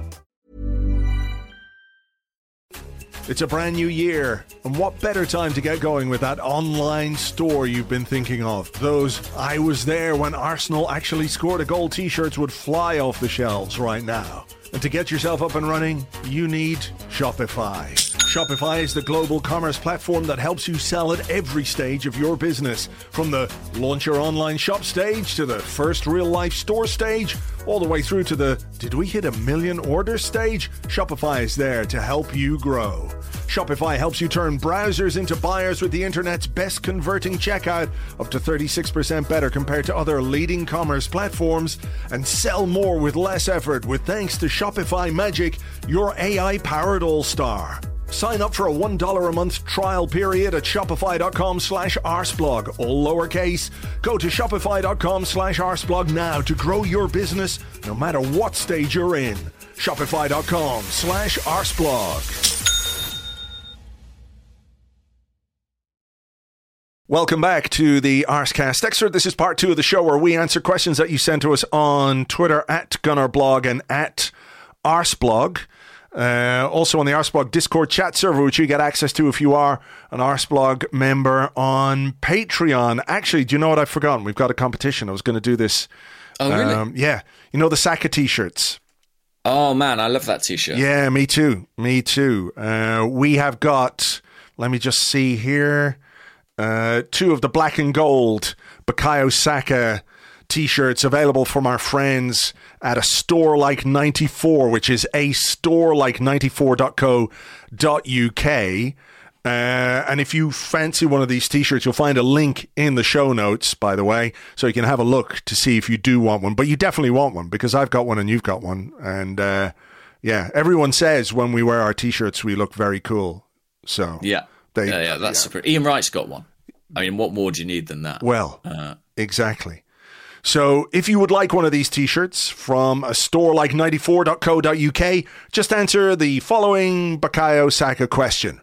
It's a brand new year, and what better time to get going with that online store you've been thinking of? Those I was there when Arsenal actually scored a goal t-shirts would fly off the shelves right now. And to get yourself up and running, you need Shopify. Shopify is the global commerce platform that helps you sell at every stage of your business. From the launch your online shop stage to the first real-life store stage, all the way through to the did we hit a million orders stage? Shopify is there to help you grow. Shopify helps you turn browsers into buyers with the internet's best converting checkout, up to thirty-six percent better compared to other leading commerce platforms, and sell more with less effort with thanks to Shopify Magic, your A I-powered all-star. Sign up for a one dollar a month trial period at shopify.com slash arsblog, all lowercase. Go to shopify.com slash arsblog now to grow your business no matter what stage you're in. Shopify.com slash arsblog. Welcome back to the Arscast Extra. This is part two of the show where we answer questions that you sent to us on Twitter at Gunnerblog and at Arsblog. Uh, also on the Arsblog Discord chat server, which you get access to if you are an Arsblog member on Patreon. Actually, do you know what I've forgotten? We've got a competition. I was going to do this. Oh, really? Um, yeah. You know the Saka t-shirts? Oh, man, I love that t-shirt. Yeah, me too. Me too. Uh, we have got, let me just see here, uh, two of the black and gold Bukayo Saka t-shirts available from our friends at a store like ninety-four, which is a store like ninety-four dot co dot uk. Uh, and if you fancy one of these t-shirts, you'll find a link in the show notes, by the way, so you can have a look to see if you do want one. But you definitely want one, because I've got one and you've got one. And uh, yeah, everyone says when we wear our t-shirts, we look very cool. So yeah, they, yeah, yeah, that's yeah. super. Ian Wright's got one. I mean, what more do you need than that? Well, uh, exactly. So if you would like one of these t-shirts from a store like ninety-four dot co dot uk, just answer the following Bukayo Saka question.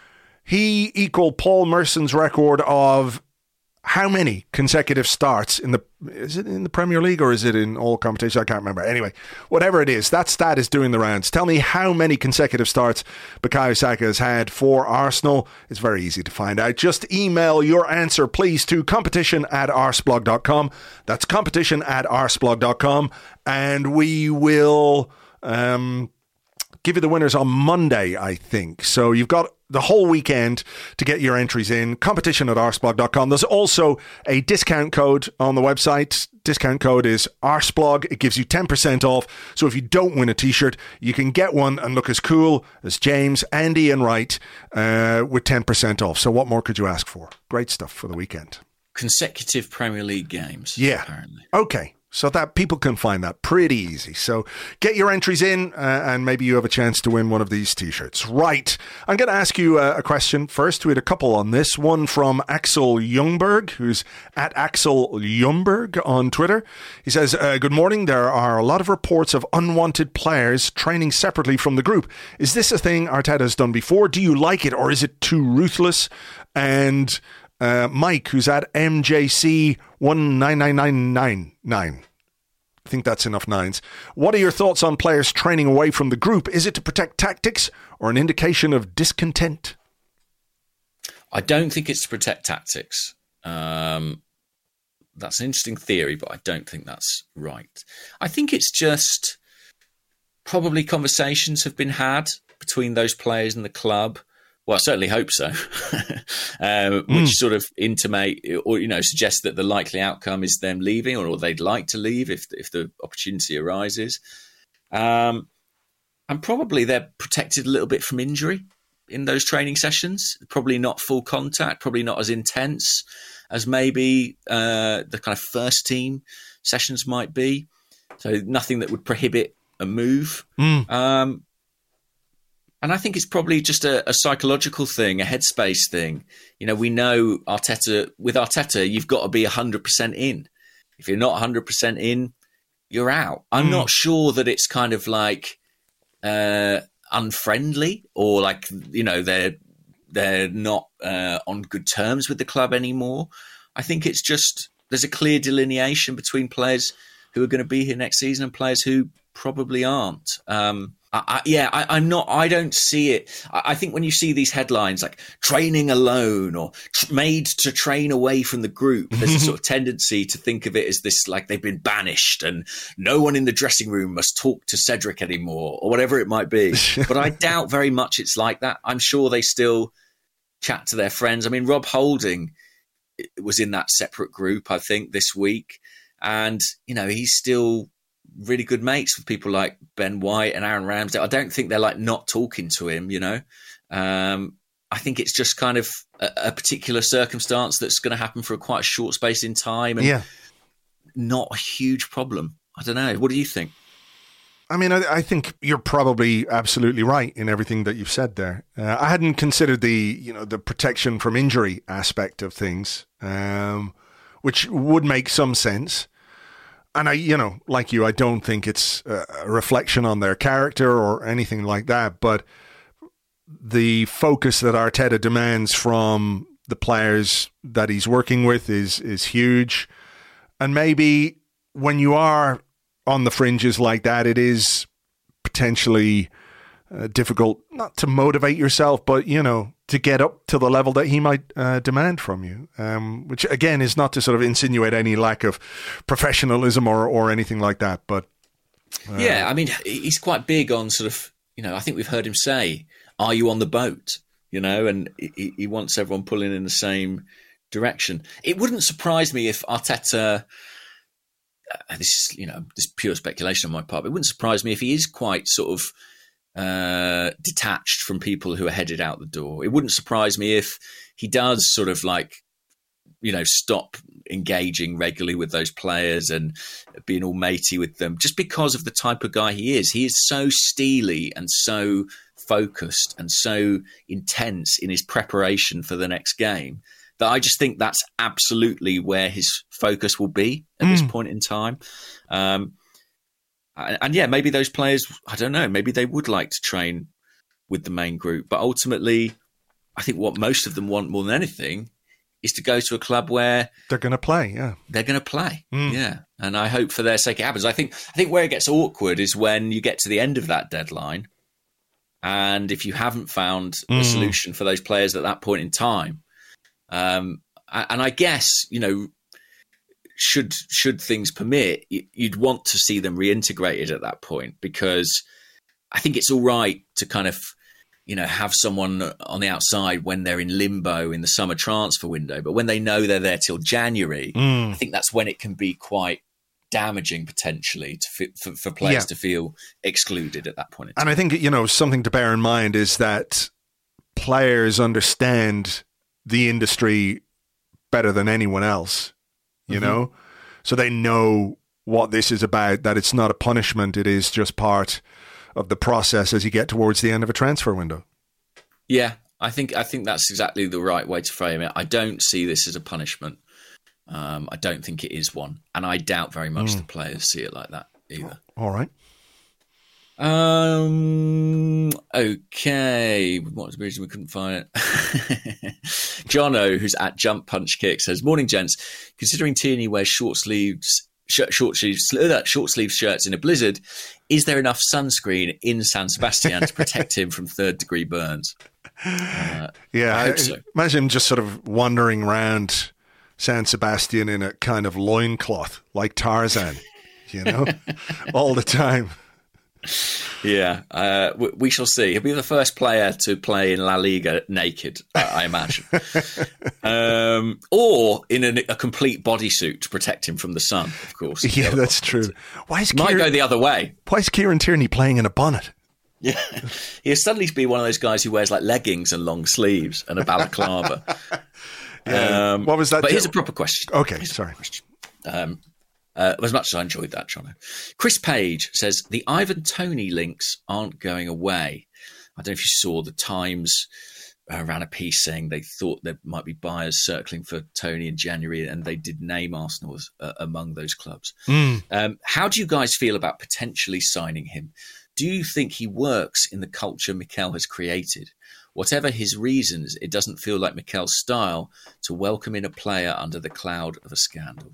He equaled Paul Merson's record of how many consecutive starts in the, is it in the Premier League or is it in all competitions? I can't remember. Anyway, whatever it is, that stat is doing the rounds. Tell me how many consecutive starts Bukayo Saka has had for Arsenal. It's very easy to find out. Just email your answer, please, to competition at arsblog dot com. That's competition at arsblog dot com. And we will um, give you the winners on Monday, I think. So you've got the whole weekend to get your entries in. Competition at arsblog dot com. There's also a discount code on the website. Discount code is arsblog. It gives you ten percent off. So if you don't win a t-shirt, you can get one and look as cool as James and Ian Wright uh, with ten percent off. So what more could you ask for? Great stuff for the weekend. Consecutive Premier League games. Yeah. Apparently. Okay. So that people can find that pretty easy. So get your entries in uh, and maybe you have a chance to win one of these t-shirts. Right. I'm going to ask you a, a question first. We had a couple on this. One from Axel Ljungberg, who's at Axel Ljungberg on Twitter. He says, uh, good morning. There are a lot of reports of unwanted players training separately from the group. Is this a thing Arteta has done before? Do you like it or is it too ruthless? And Uh, Mike, who's at M J C one nine nine nine nine nine. I think that's enough nines. What are your thoughts on players training away from the group? Is it to protect tactics or an indication of discontent? I don't think it's to protect tactics. Um, that's an interesting theory, but I don't think that's right. I think it's just probably conversations have been had between those players and the club. Well, I certainly hope so, um, which mm. sort of intimate or, you know, suggest that the likely outcome is them leaving or, or they'd like to leave if if the opportunity arises. Um, and probably they're protected a little bit from injury in those training sessions. Probably not full contact, probably not as intense as maybe uh, the kind of first team sessions might be. So nothing that would prohibit a move. Mm. Um And I think it's probably just a, a psychological thing, a headspace thing. You know, we know Arteta, with Arteta, you've got to be one hundred percent in. If you're not one hundred percent in, you're out. I'm mm. not sure that it's kind of like uh, unfriendly or like, you know, they're, they're not uh, on good terms with the club anymore. I think it's just there's a clear delineation between players who are going to be here next season and players who probably aren't. Um, I, I, yeah, I, I'm not. I don't see it. I, I think when you see these headlines like training alone or tr- made to train away from the group, there's a sort of tendency to think of it as this like they've been banished and no one in the dressing room must talk to Cedric anymore or whatever it might be. But I doubt very much it's like that. I'm sure they still chat to their friends. I mean, Rob Holding was in that separate group, I think, this week. And, you know, he's still really good mates with people like Ben White and Aaron Ramsdale. I don't think they're like not talking to him, you know. Um, I think it's just kind of a, a particular circumstance that's going to happen for a quite a short space in time and yeah. not a huge problem. I don't know. What do you think? I mean, I, I think you're probably absolutely right in everything that you've said there. Uh, I hadn't considered the, you know, the protection from injury aspect of things, um, which would make some sense. And I, you know, like you, I don't think it's a reflection on their character or anything like that. But the focus that Arteta demands from the players that he's working with is is huge. And maybe when you are on the fringes like that, it is potentially uh, difficult not to motivate yourself, but, you know, to get up to the level that he might uh, demand from you, um, which, again, is not to sort of insinuate any lack of professionalism or, or anything like that. But uh, yeah, I mean, he's quite big on sort of, you know, I think we've heard him say, are you on the boat? You know, and he, he wants everyone pulling in the same direction. It wouldn't surprise me if Arteta, uh, this is, you know, this is pure speculation on my part, but it wouldn't surprise me if he is quite sort of uh, detached from people who are headed out the door. It wouldn't surprise me if he does sort of like, you know, stop engaging regularly with those players and being all matey with them just because of the type of guy he is. He is so steely and so focused and so intense in his preparation for the next game that I just think that's absolutely where his focus will be at mm. this point in time. Um, and, and yeah, maybe those players, I don't know, maybe they would like to train with the main group. But ultimately, I think what most of them want more than anything is to go to a club where they're going to play. Yeah, they're going to play. Mm. Yeah, and I hope for their sake it happens. I think. I think where it gets awkward is when you get to the end of that deadline, and if you haven't found mm. a solution for those players at that point in time, um, and I guess you know, should should things permit, you'd want to see them reintegrated at that point, because I think it's all right to kind of, you know, have someone on the outside when they're in limbo in the summer transfer window. But when they know they're there till January, mm. I think that's when it can be quite damaging potentially to, for, for players yeah. to feel excluded at that point in time. And I think, you know, something to bear in mind is that players understand the industry better than anyone else, you mm-hmm. know? So they know what this is about, that it's not a punishment. It is just part of the process as you get towards the end of a transfer window. Yeah, I think I think that's exactly the right way to frame it. I don't see this as a punishment. Um, I don't think it is one. And I doubt very much mm. the players see it like that either. All right. Um. Okay. What was the reason we couldn't find it? Jono, who's at Jump Punch Kick, says, "Morning, gents. Considering Tierney wears short sleeves, short, short sleeves, short sleeve shirts in a blizzard, is there enough sunscreen in San Sebastian to protect him from third degree burns?" Uh, yeah, I hope so. Imagine him just sort of wandering around San Sebastian in a kind of loincloth like Tarzan, you know, all the time. Yeah, uh, we, we shall see. He'll be the first player to play in La Liga naked, uh, I imagine. um, or in a, a complete bodysuit to protect him from the sun, of course. Yeah, that's true. Why is Might Kieran, go the other way. Why is Kieran Tierney playing in a bonnet? Yeah, he'll suddenly be one of those guys who wears like leggings and long sleeves and a balaclava. yeah. um, what was that? But here's a proper question. Okay, here's sorry. Question. Um, Uh, as much as I enjoyed that, Jono. Chris Page says, the Ivan Toney links aren't going away. I don't know if you saw the Times uh, ran a piece saying they thought there might be buyers circling for Toney in January, and they did name Arsenal as uh, among those clubs. Mm. Um, how do you guys feel about potentially signing him? Do you think he works in the culture Mikel has created? Whatever his reasons, it doesn't feel like Mikel's style to welcome in a player under the cloud of a scandal.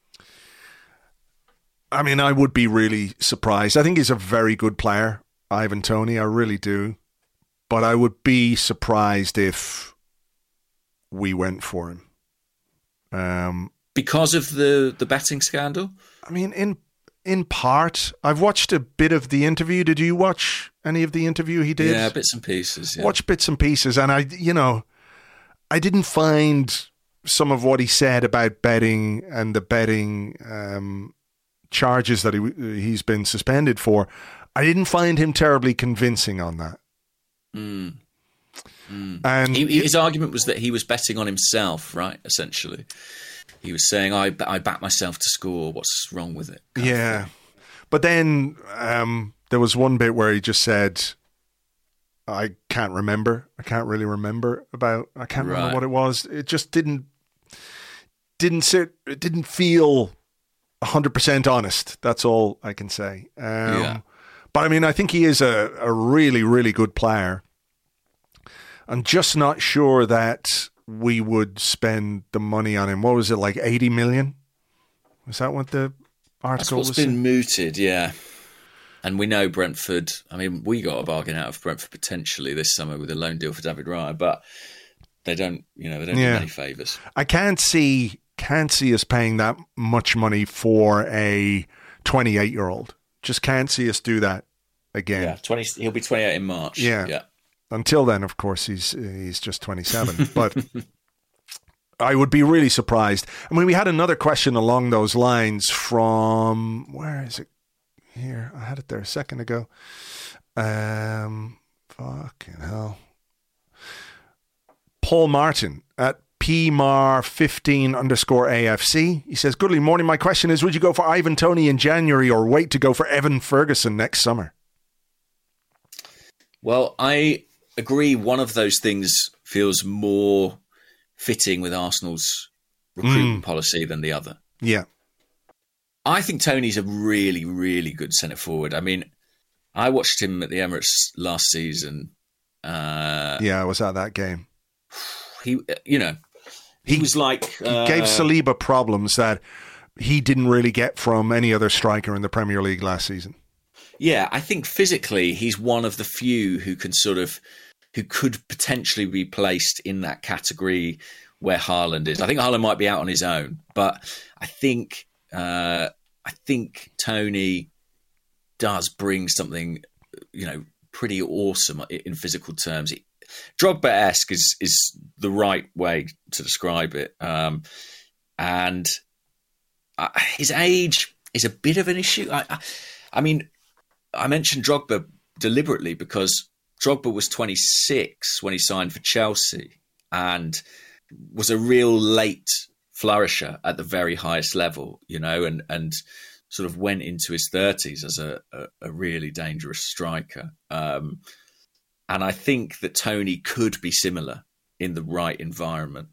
I mean, I would be really surprised. I think he's a very good player, Ivan Toney. I really do. But I would be surprised if we went for him. Um, because of the, the betting scandal? I mean, in in part. I've watched a bit of the interview. Did you watch any of the interview he did? Yeah, bits and pieces. Yeah. Watch bits and pieces. And I, you know, I didn't find some of what he said about betting and the betting um, charges that he he's been suspended for. I didn't find him terribly convincing on that. Mm. Mm. And he, his argument was that he was betting on himself, right? Essentially, he was saying, "I I back myself to score. What's wrong with it?" Yeah, but then um, there was one bit where he just said, "I can't remember. I can't really remember about. I can't right. remember what it was. It just didn't didn't sit. It didn't feel a hundred percent honest. That's all I can say." Um, yeah. But I mean, I think he is a, a really, really good player. I'm just not sure that we would spend the money on him. What was it, like eighty million? Was that what the article was? That's what's been mooted, yeah. And we know Brentford, I mean, we got a bargain out of Brentford potentially this summer with a loan deal for David Raya, but they don't, you know, they don't yeah. do any favours. I can't see, can't see us paying that much money for a twenty-eight-year-old. Just can't see us do that again. Yeah, twenty. He'll be twenty-eight in March. Yeah. yeah. Until then, of course, he's he's just twenty-seven. But I would be really surprised. I mean, we had another question along those lines from, where is it? Here, I had it there a second ago. Um, fucking hell. Paul Martin at P M A R fifteen underscore A F C. He says, "Good morning. My question is, would you go for Ivan Toney in January or wait to go for Evan Ferguson next summer?" Well, I agree. One of those things feels more fitting with Arsenal's recruitment mm. policy than the other. Yeah. I think Toney's a really, really good centre forward. I mean, I watched him at the Emirates last season. Uh, yeah, I was at that game. He, you know, he, he was like... Uh, he gave Saliba problems that he didn't really get from any other striker in the Premier League last season. Yeah, I think physically he's one of the few who can sort of, who could potentially be placed in that category where Haaland is. I think Haaland might be out on his own, but I think uh, I think Toney does bring something, you know, pretty awesome in physical terms. It, Drogba-esque is is the right way to describe it, um, and uh, his age is a bit of an issue. I, I, I mean, I mentioned Drogba deliberately because Drogba was twenty-six when he signed for Chelsea and was a real late flourisher at the very highest level, you know, and and sort of went into his thirties as a, a, a really dangerous striker. Um, And I think that Toney could be similar in the right environment.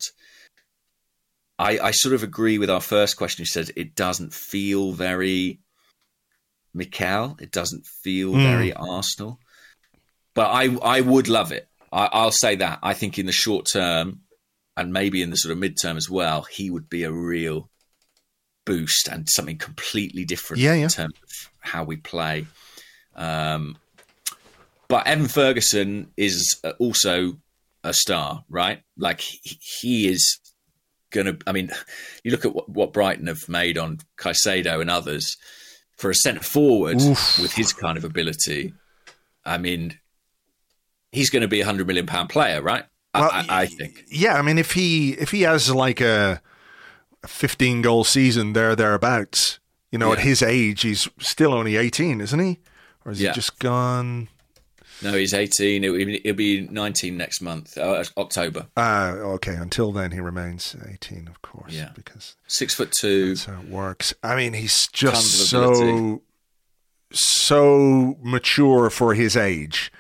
I, I sort of agree with our first question. You said it doesn't feel very Mikel. It doesn't feel mm. very Arsenal. But I, I would love it. I, I'll say that. I think in the short term and maybe in the sort of midterm as well, he would be a real boost and something completely different yeah, yeah. in terms of how we play. Um But Evan Ferguson is also a star, right? Like he, he is going to, I mean, you look at what, what Brighton have made on Caicedo and others for a centre forward Oof. with his kind of ability. I mean, he's going to be a hundred million pound player, right? Well, I, I think. Yeah. I mean, if he, if he has like a fifteen goal season there, thereabouts, you know, yeah. at his age, he's still only eighteen, isn't he? Or has yeah. he just gone? No, he's eighteen. It'll, it'll be nineteen next month, uh, October. Ah, uh, okay. Until then, he remains eighteen, of course. Yeah, because six foot two. That's how it works. I mean, he's just so so mature for his age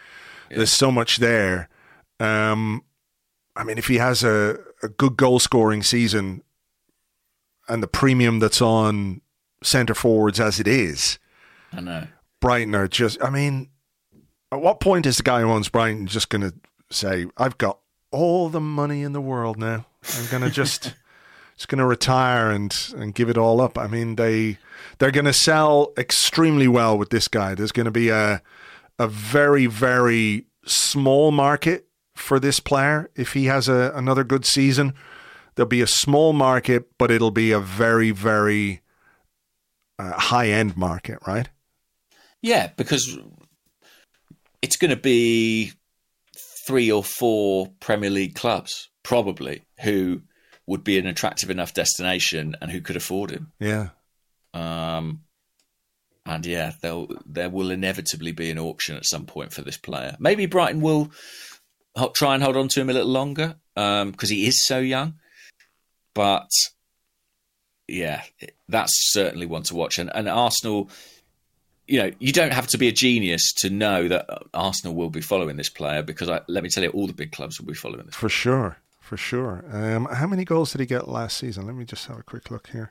Yeah. There's so much there. Um, I mean, if he has a, a good goal scoring season and the premium that's on centre forwards as it is, I know. Brighton are just, I mean, at what point is the guy who owns Brighton just going to say, I've got all the money in the world now. I'm going to just, just going to retire and, and give it all up. I mean, they, they're going to sell extremely well with this guy. There's going to be a, a very, very small market for this player. If he has a, another good season, there'll be a small market, but it'll be a very, very uh, high-end market, right? Yeah, because it's going to be three or four Premier League clubs, probably, who would be an attractive enough destination and who could afford him. Yeah. Um, and yeah, there'll, there will inevitably be an auction at some point for this player. Maybe Brighton will ho- try and hold on to him a little longer um, because he is so young. But yeah, that's certainly one to watch. And, and Arsenal, you know, you don't have to be a genius to know that Arsenal will be following this player because I, let me tell you, all the big clubs will be following this. For sure, for sure. Um, how many goals did he get last season? Let me just have a quick look here.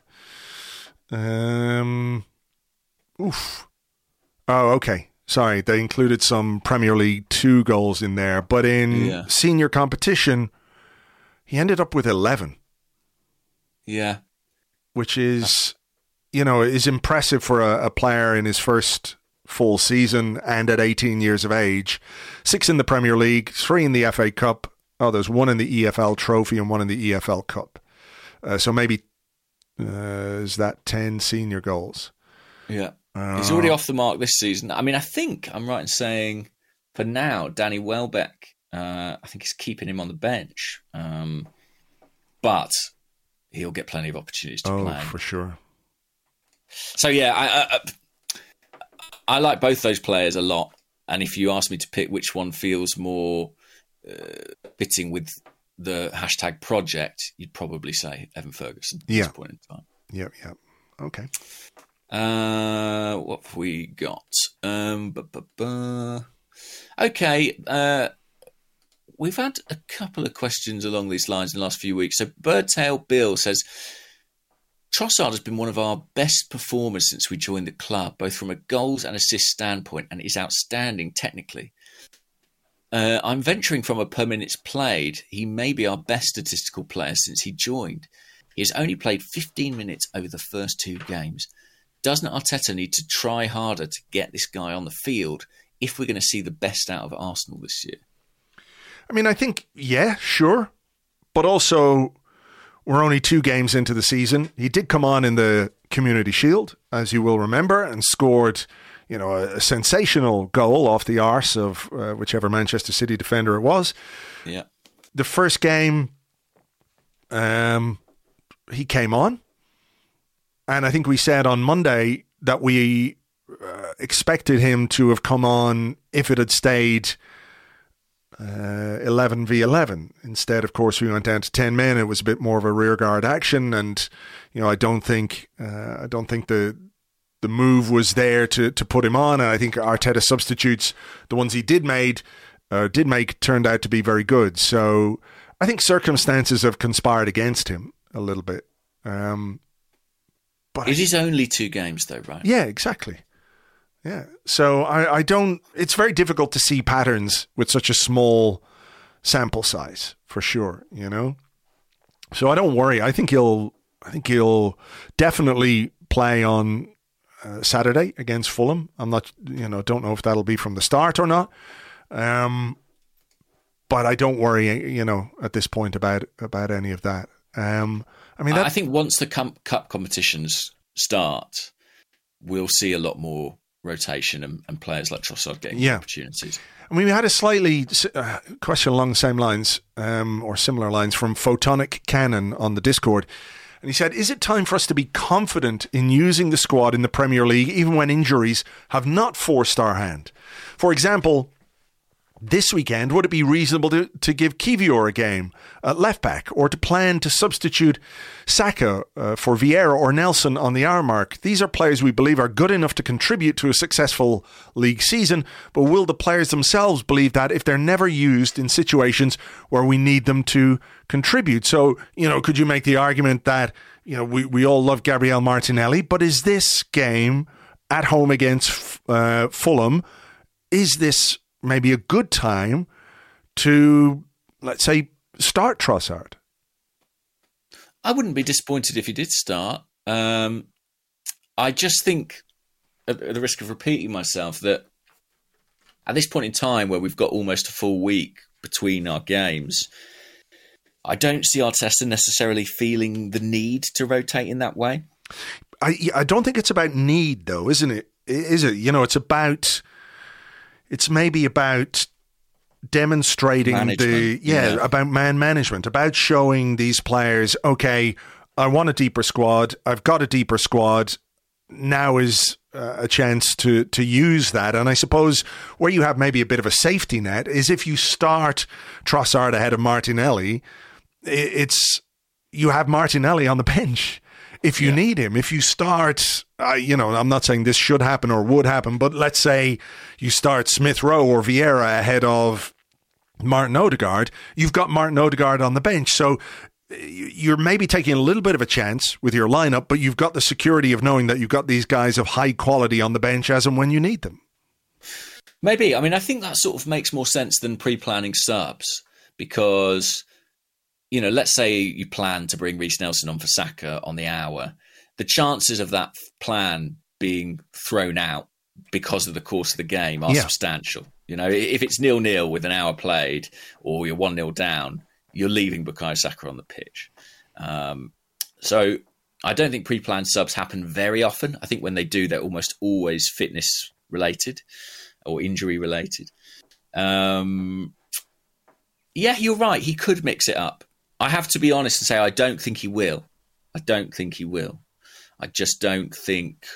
Um, oof. Oh, okay. Sorry, they included some Premier League two goals in there, but in Yeah. senior competition, he ended up with eleven. Yeah. Which is, you know, is impressive for a, a player in his first full season and at eighteen years of age. Six in the Premier League, three in the F A Cup. Oh, there's one in the E F L Trophy and one in the E F L Cup. Uh, so maybe uh, is that ten senior goals? Yeah. Uh, He's already off the mark this season. I mean, I think I'm right in saying for now, Danny Welbeck, uh, I think he's keeping him on the bench. Um, but he'll get plenty of opportunities to oh, play. for sure. So, yeah, I, I, I like both those players a lot. And if you ask me to pick which one feels more uh, fitting with the hashtag project, you'd probably say Evan Ferguson at Yeah. this point in time. Yep, yep. Okay. Uh, what have we got? Um, bu- bu- bu- okay, uh, we've had a couple of questions along these lines in the last few weeks. So Birdtail Bill says, Trossard has been one of our best performers since we joined the club, both from a goals and assist standpoint, and is outstanding technically. Uh, I'm venturing from a per minutes played. He may be our best statistical player since he joined. He has only played fifteen minutes over the first two games. Doesn't Arteta need to try harder to get this guy on the field if we're going to see the best out of Arsenal this year? I mean, I think, yeah, sure. But also, we're only two games into the season. He did come on in the Community Shield, as you will remember, and scored, you know, a, a sensational goal off the arse of uh, whichever Manchester City defender it was. Yeah. The first game, um, he came on. And I think we said on Monday that we uh, expected him to have come on if it had stayed uh, eleven v eleven. Instead, of course, we went down to ten men. It was a bit more of a rearguard action, and you know, I don't think uh, I don't think the the move was there to to put him on. And I think Arteta's substitutes, the ones he did made, uh, did make, turned out to be very good. So I think circumstances have conspired against him a little bit. Um, But It is only two games, though, right? Yeah, exactly. Yeah. So I, I don't, it's very difficult to see patterns with such a small sample size, for sure, you know? So I don't worry. I think he'll, I think he'll definitely play on uh, Saturday against Fulham. I'm not, you know, don't know if that'll be from the start or not. Um, but I don't worry, you know, at this point about, about any of that. Um, I mean, that, I think once the cup, cup competitions start, we'll see a lot more rotation and, and players like Trossard getting Yeah. opportunities. I mean, we had a slightly uh, question along the same lines um, or similar lines from Photonic Cannon on the Discord. And he said, is it time for us to be confident in using the squad in the Premier League even when injuries have not forced our hand? For example, this weekend, would it be reasonable to, to give Kiwior a game at left back, or to plan to substitute Saka uh, for Vieira or Nelson on the hour mark? These are players we believe are good enough to contribute to a successful league season, but will the players themselves believe that if they're never used in situations where we need them to contribute? So, you know, could you make the argument that, you know, we, we all love Gabriel Martinelli, but is this game at home against uh, Fulham, is this maybe a good time to, let's say, start Trossard? I wouldn't be disappointed if he did start. Um, I just think, at the risk of repeating myself, that at this point in time where we've got almost a full week between our games, I don't see Arteta necessarily feeling the need to rotate in that way. I I don't think it's about need, though, isn't it? Is it? You know, it's about... It's maybe about demonstrating management, the, yeah, yeah, about man management, about showing these players, okay, I want a deeper squad. I've got a deeper squad. Now is uh, a chance to, to use that. And I suppose where you have maybe a bit of a safety net is if you start Trossard ahead of Martinelli, it's, you have Martinelli on the bench if you yeah. need him. If you start, uh, you know, I'm not saying this should happen or would happen, but let's say you start Smith Rowe or Vieira ahead of Martin Odegaard, you've got Martin Odegaard on the bench. So you're maybe taking a little bit of a chance with your lineup, but you've got the security of knowing that you've got these guys of high quality on the bench as and when you need them. Maybe. I mean, I think that sort of makes more sense than pre-planning subs, because, you know, let's say you plan to bring Reiss Nelson on for Saka on the hour. The chances of that plan being thrown out because of the course of the game are yeah. substantial. You know, if it's nil-nil with an hour played, or you're one nil down, you're leaving Bukayo Saka on the pitch. Um, so I don't think pre-planned subs happen very often. I think when they do, they're almost always fitness-related or injury-related. Um, yeah, you're right. He could mix it up. I have to be honest and say I don't think he will. I don't think he will. I just don't think...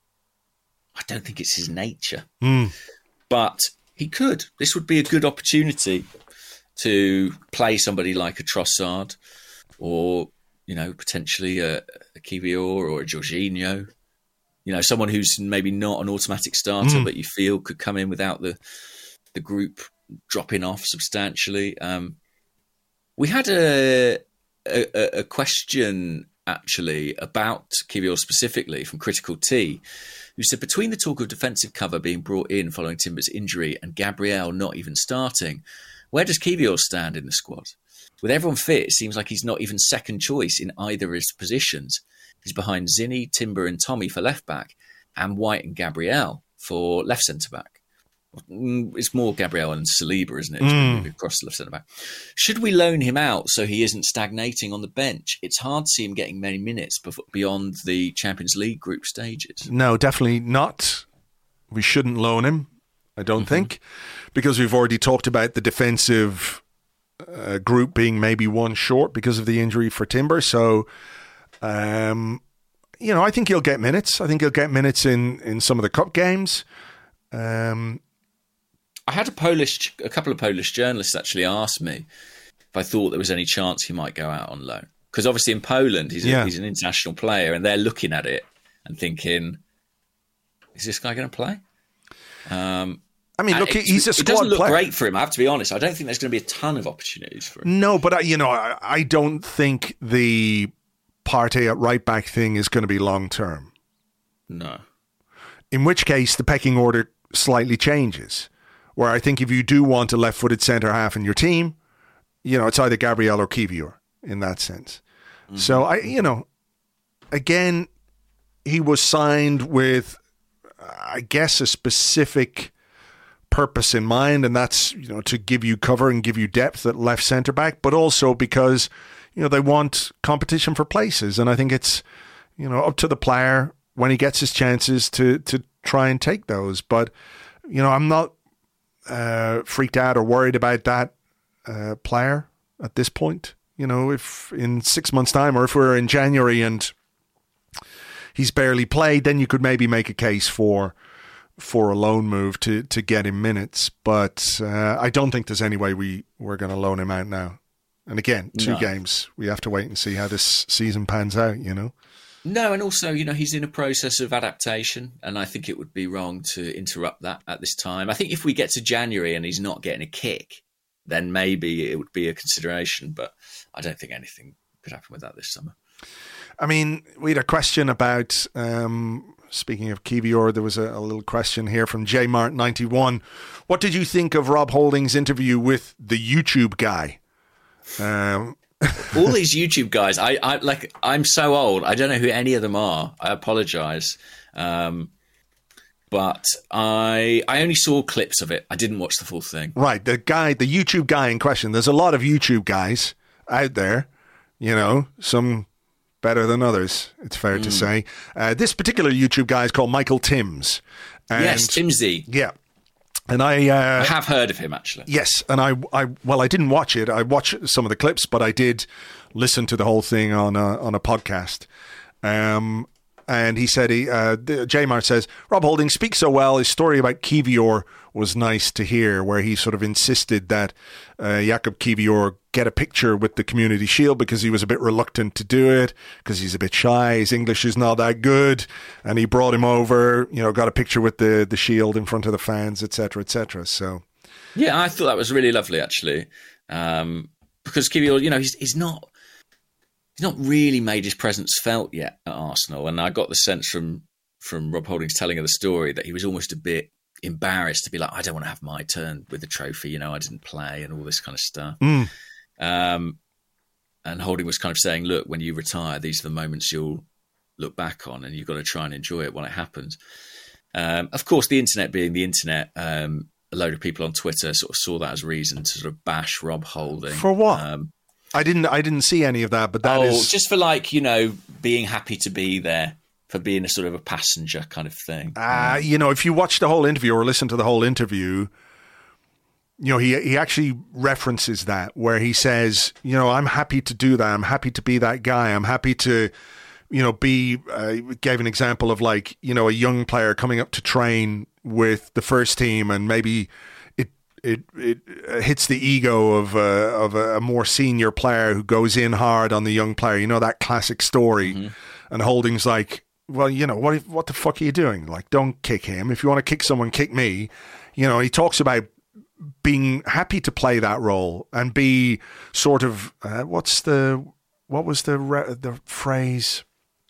I don't think it's his nature. Mm. But he could. This would be a good opportunity to play somebody like a Trossard, or, you know, potentially a, a Kiwior or a Jorginho. You know, someone who's maybe not an automatic starter, mm. but you feel could come in without the the group dropping off substantially. Um, we had a, a a question actually about Kiwior specifically from Critical T, who said, between the talk of defensive cover being brought in following Timber's injury and Gabriel not even starting, where does Kiwior stand in the squad? With everyone fit, it seems like he's not even second choice in either of his positions. He's behind Zinni, Timber and Tommy for left back, and White and Gabriel for left centre back. It's more Gabriel and Saliba, isn't it? Mm. Across the left centre back. Should we loan him out so he isn't stagnating on the bench? It's hard to see him getting many minutes beyond the Champions League group stages. No, definitely not. We shouldn't loan him, I don't mm-hmm. think, because we've already talked about the defensive uh, group being maybe one short because of the injury for Timber. So, um, you know, I think he'll get minutes. I think he'll get minutes in, in some of the cup games. Um, I had a Polish, a couple of Polish journalists actually ask me if I thought there was any chance he might go out on loan. Because obviously in Poland, he's, yeah. a, he's an international player, and they're looking at it and thinking, is this guy going to play? Um, I mean, look, he's a squad player. It doesn't look player. great for him, I have to be honest. I don't think there's going to be a ton of opportunities for him. No, but, I, you know, I, I don't think the Partey at right back thing is going to be long term. No. In which case, the pecking order slightly changes. Where I think if you do want a left-footed centre half in your team, you know, it's either Gabriel or Kiwior in that sense. Mm-hmm. So, I, you know, again, he was signed with, I guess, a specific purpose in mind, and that's, you know, to give you cover and give you depth at left centre back, but also because, you know, they want competition for places. And I think it's, you know, up to the player when he gets his chances to to try and take those. But, you know, I'm not uh, freaked out or worried about that uh, player at this point. You know, if in six months' time, or if we're in January and he's barely played, then you could maybe make a case for for a loan move to, to get him minutes, but uh, I don't think there's any way we, we're going to loan him out now. And again, two no. games. We have to wait and see how this season pans out, you know? No, and also, you know, he's in a process of adaptation, and I think it would be wrong to interrupt that at this time. I think if we get to January and he's not getting a kick, then maybe it would be a consideration, but I don't think anything could happen with that this summer. I mean, we had a question about, um, speaking of Kiwior, there was a, a little question here from J Mart ninety-one. What did you think of Rob Holding's interview with the YouTube guy? Um All these YouTube guys, I, I like. I'm so old. I don't know who any of them are. I apologize, um, but I I only saw clips of it. I didn't watch the full thing. Right, the guy, the YouTube guy in question. There's a lot of YouTube guys out there. You know, some better than others. It's fair mm. to say. Uh, this particular YouTube guy is called Michael Timms. And, yes, Timsy. Yeah. And I, uh, I have heard of him, actually. Yes, and I, I, well, I didn't watch it. I watched some of the clips, but I did listen to the whole thing on a, on a podcast. Um, and he said, he, uh, J Mart says, Rob Holding speaks so well. His story about Kiwior was nice to hear, where he sort of insisted that uh, Jakub Kiwior get a picture with the Community Shield because he was a bit reluctant to do it because he's a bit shy. His English is not that good, and he brought him over. You know, got a picture with the the Shield in front of the fans, et cetera, et cetera. So, yeah, I thought that was really lovely, actually, um, because Kiwior, you know, he's he's not he's not really made his presence felt yet at Arsenal, and I got the sense from from Rob Holding's telling of the story that he was almost a bit embarrassed to be like, I don't want to have my turn with the trophy, you know, I didn't play and all this kind of stuff. Mm. Um, and Holding was kind of saying, look, when you retire, these are the moments you'll look back on and you've got to try and enjoy it while it happens. Um, of course, the internet being the internet, um, a load of people on Twitter sort of saw that as reason to sort of bash Rob Holding. For what? Um, I didn't I didn't see any of that, but that oh, is... just for like, you know, being happy to be there, for being a sort of a passenger kind of thing. Uh, um, you know, if you watch the whole interview or listen to the whole interview, you know, he he actually references that, where he says, you know, I'm happy to do that. I'm happy to be that guy. I'm happy to, you know, be, uh, gave an example of like, you know, a young player coming up to train with the first team and maybe it it it hits the ego of a, of a more senior player who goes in hard on the young player. You know, that classic story. Mm-hmm. And Holding's like, well, you know, what what the fuck are you doing? Like, don't kick him. If you want to kick someone, kick me. You know, he talks about being happy to play that role and be sort of, uh, what's the, what was the the phrase?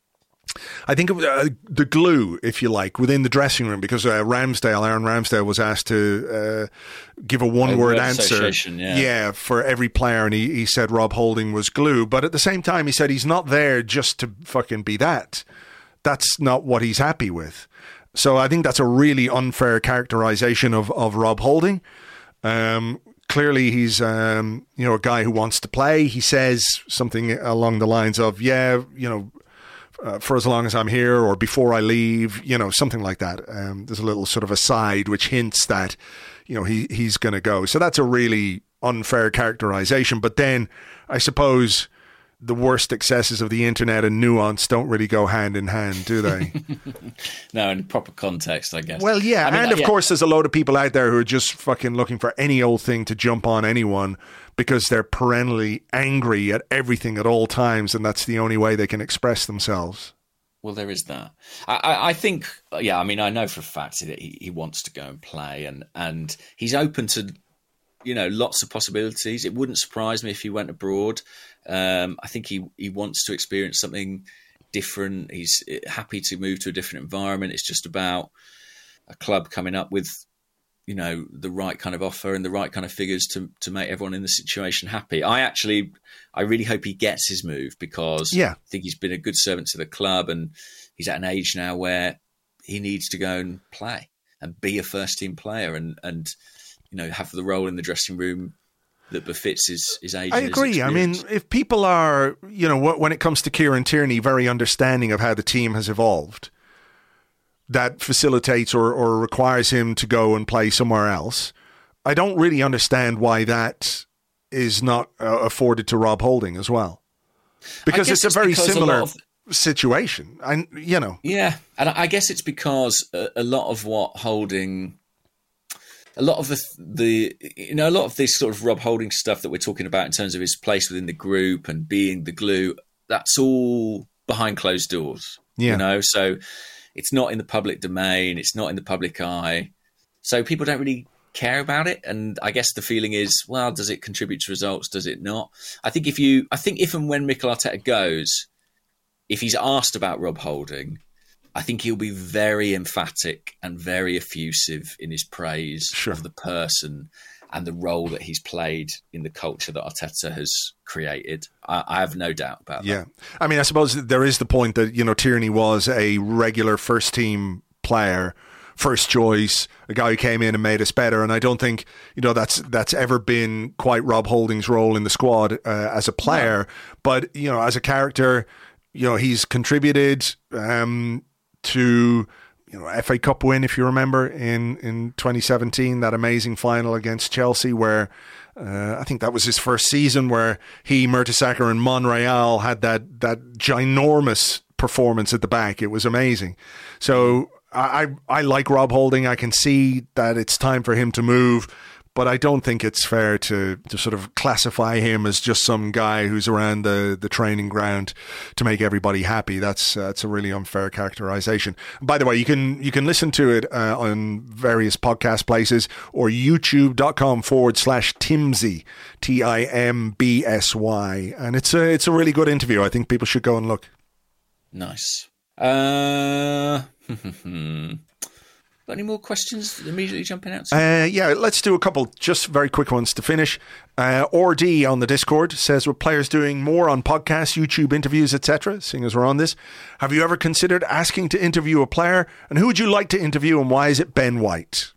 I think it was uh, the glue, if you like, within the dressing room, because uh, Ramsdale, Aaron Ramsdale was asked to uh, give a one-word answer yeah. yeah, for every player, and he, he said Rob Holding was glue. But at the same time, he said he's not there just to fucking be that. That's not what he's happy with. So I think that's a really unfair characterization of, of Rob Holding. Um, clearly, he's um, you know, a guy who wants to play. He says something along the lines of, yeah, you know, uh, for as long as I'm here or before I leave, you know, something like that. Um, there's a little sort of aside which hints that, you know, he he's going to go. So that's a really unfair characterization. But then I suppose the worst excesses of the internet and nuance don't really go hand in hand, do they? No, in proper context, I guess. Well, yeah. I mean, and of yeah. course, there's a load of people out there who are just fucking looking for any old thing to jump on anyone because they're perennially angry at everything at all times. And that's the only way they can express themselves. Well, there is that. I, I, I think, yeah, I mean, I know for a fact that he, he wants to go and play and, and he's open to, you know, lots of possibilities. It wouldn't surprise me if he went abroad. Um, I think he, he wants to experience something different. He's happy to move to a different environment. It's just about a club coming up with, you know, the right kind of offer and the right kind of figures to to make everyone in the situation happy. I actually, I really hope he gets his move because yeah. I think he's been a good servant to the club and he's at an age now where he needs to go and play and be a first team player and, and you know, have the role in the dressing room that befits his, his age. I and agree. his I mean, if people are, you know, when it comes to Kieran Tierney, very understanding of how the team has evolved, that facilitates or, or requires him to go and play somewhere else. I don't really understand why that is not uh, afforded to Rob Holding as well. Because it's a very it's similar... A lot, of, situation. And, you know. Yeah. And I guess it's because a, a lot of what Holding, a lot of the, the, you know, a lot of this sort of Rob Holding stuff that we're talking about in terms of his place within the group and being the glue, that's all behind closed doors, yeah. you know? So it's not in the public domain. It's not in the public eye. So people don't really care about it. And I guess the feeling is, well, does it contribute to results? Does it not? I think if you, I think if and when Mikel Arteta goes, if he's asked about Rob Holding, I think he'll be very emphatic and very effusive in his praise sure. of the person and the role that he's played in the culture that Arteta has created. I, I have no doubt about that. Yeah. I mean, I suppose there is the point that, you know, Tierney was a regular first team player, first choice, a guy who came in and made us better. And I don't think, you know, that's that's ever been quite Rob Holding's role in the squad uh, as a player. No. But, you know, as a character, you know, he's contributed um, to, you know, F A Cup win, if you remember, in, in twenty seventeen, that amazing final against Chelsea where uh, I think that was his first season where he, Mertesacker and Monreal had that, that ginormous performance at the back. It was amazing. So I, I like Rob Holding. I can see that it's time for him to move, but I don't think it's fair to, to sort of classify him as just some guy who's around the, the training ground to make everybody happy. That's uh, that's a really unfair characterization. By the way, you can you can listen to it uh, on various podcast places or youtube.com forward slash Timsy, T I M B S Y. And it's a, it's a really good interview. I think people should go and look. Nice. Uh... Got any more questions immediately jumping out? Uh, yeah, let's do a couple just very quick ones to finish. Uh, R D on the Discord says, with players doing more on podcasts, YouTube interviews, et cetera, seeing as we're on this, have you ever considered asking to interview a player? And who would you like to interview and why is it Ben White?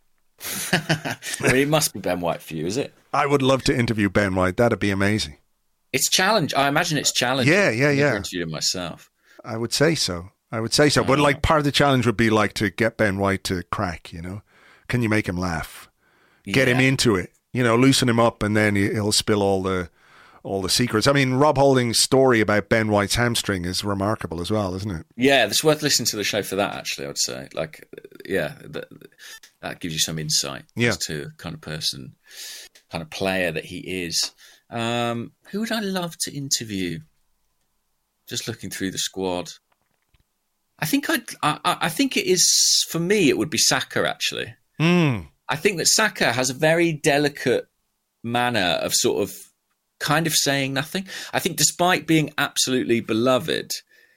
I mean, it must be Ben White for you, is it? I would love to interview Ben White. That'd be amazing. It's challenge. I imagine it's challenging. Yeah, yeah, yeah. I've interviewed him myself. I would say so. I would say so. But like part of the challenge would be like to get Ben White to crack, you know. Can you make him laugh? Get yeah. him into it. You know, loosen him up and then he'll spill all the all the secrets. I mean, Rob Holding's story about Ben White's hamstring is remarkable as well, isn't it? Yeah, it's worth listening to the show for that, actually, I would say. Like, yeah, that, that gives you some insight yeah. as to the kind of person, kind of player that he is. Um, who would I love to interview? Just looking through the squad. I think I'd, I I think it is, for me, it would be Saka, actually. Mm. I think that Saka has a very delicate manner of sort of kind of saying nothing. I think despite being absolutely beloved,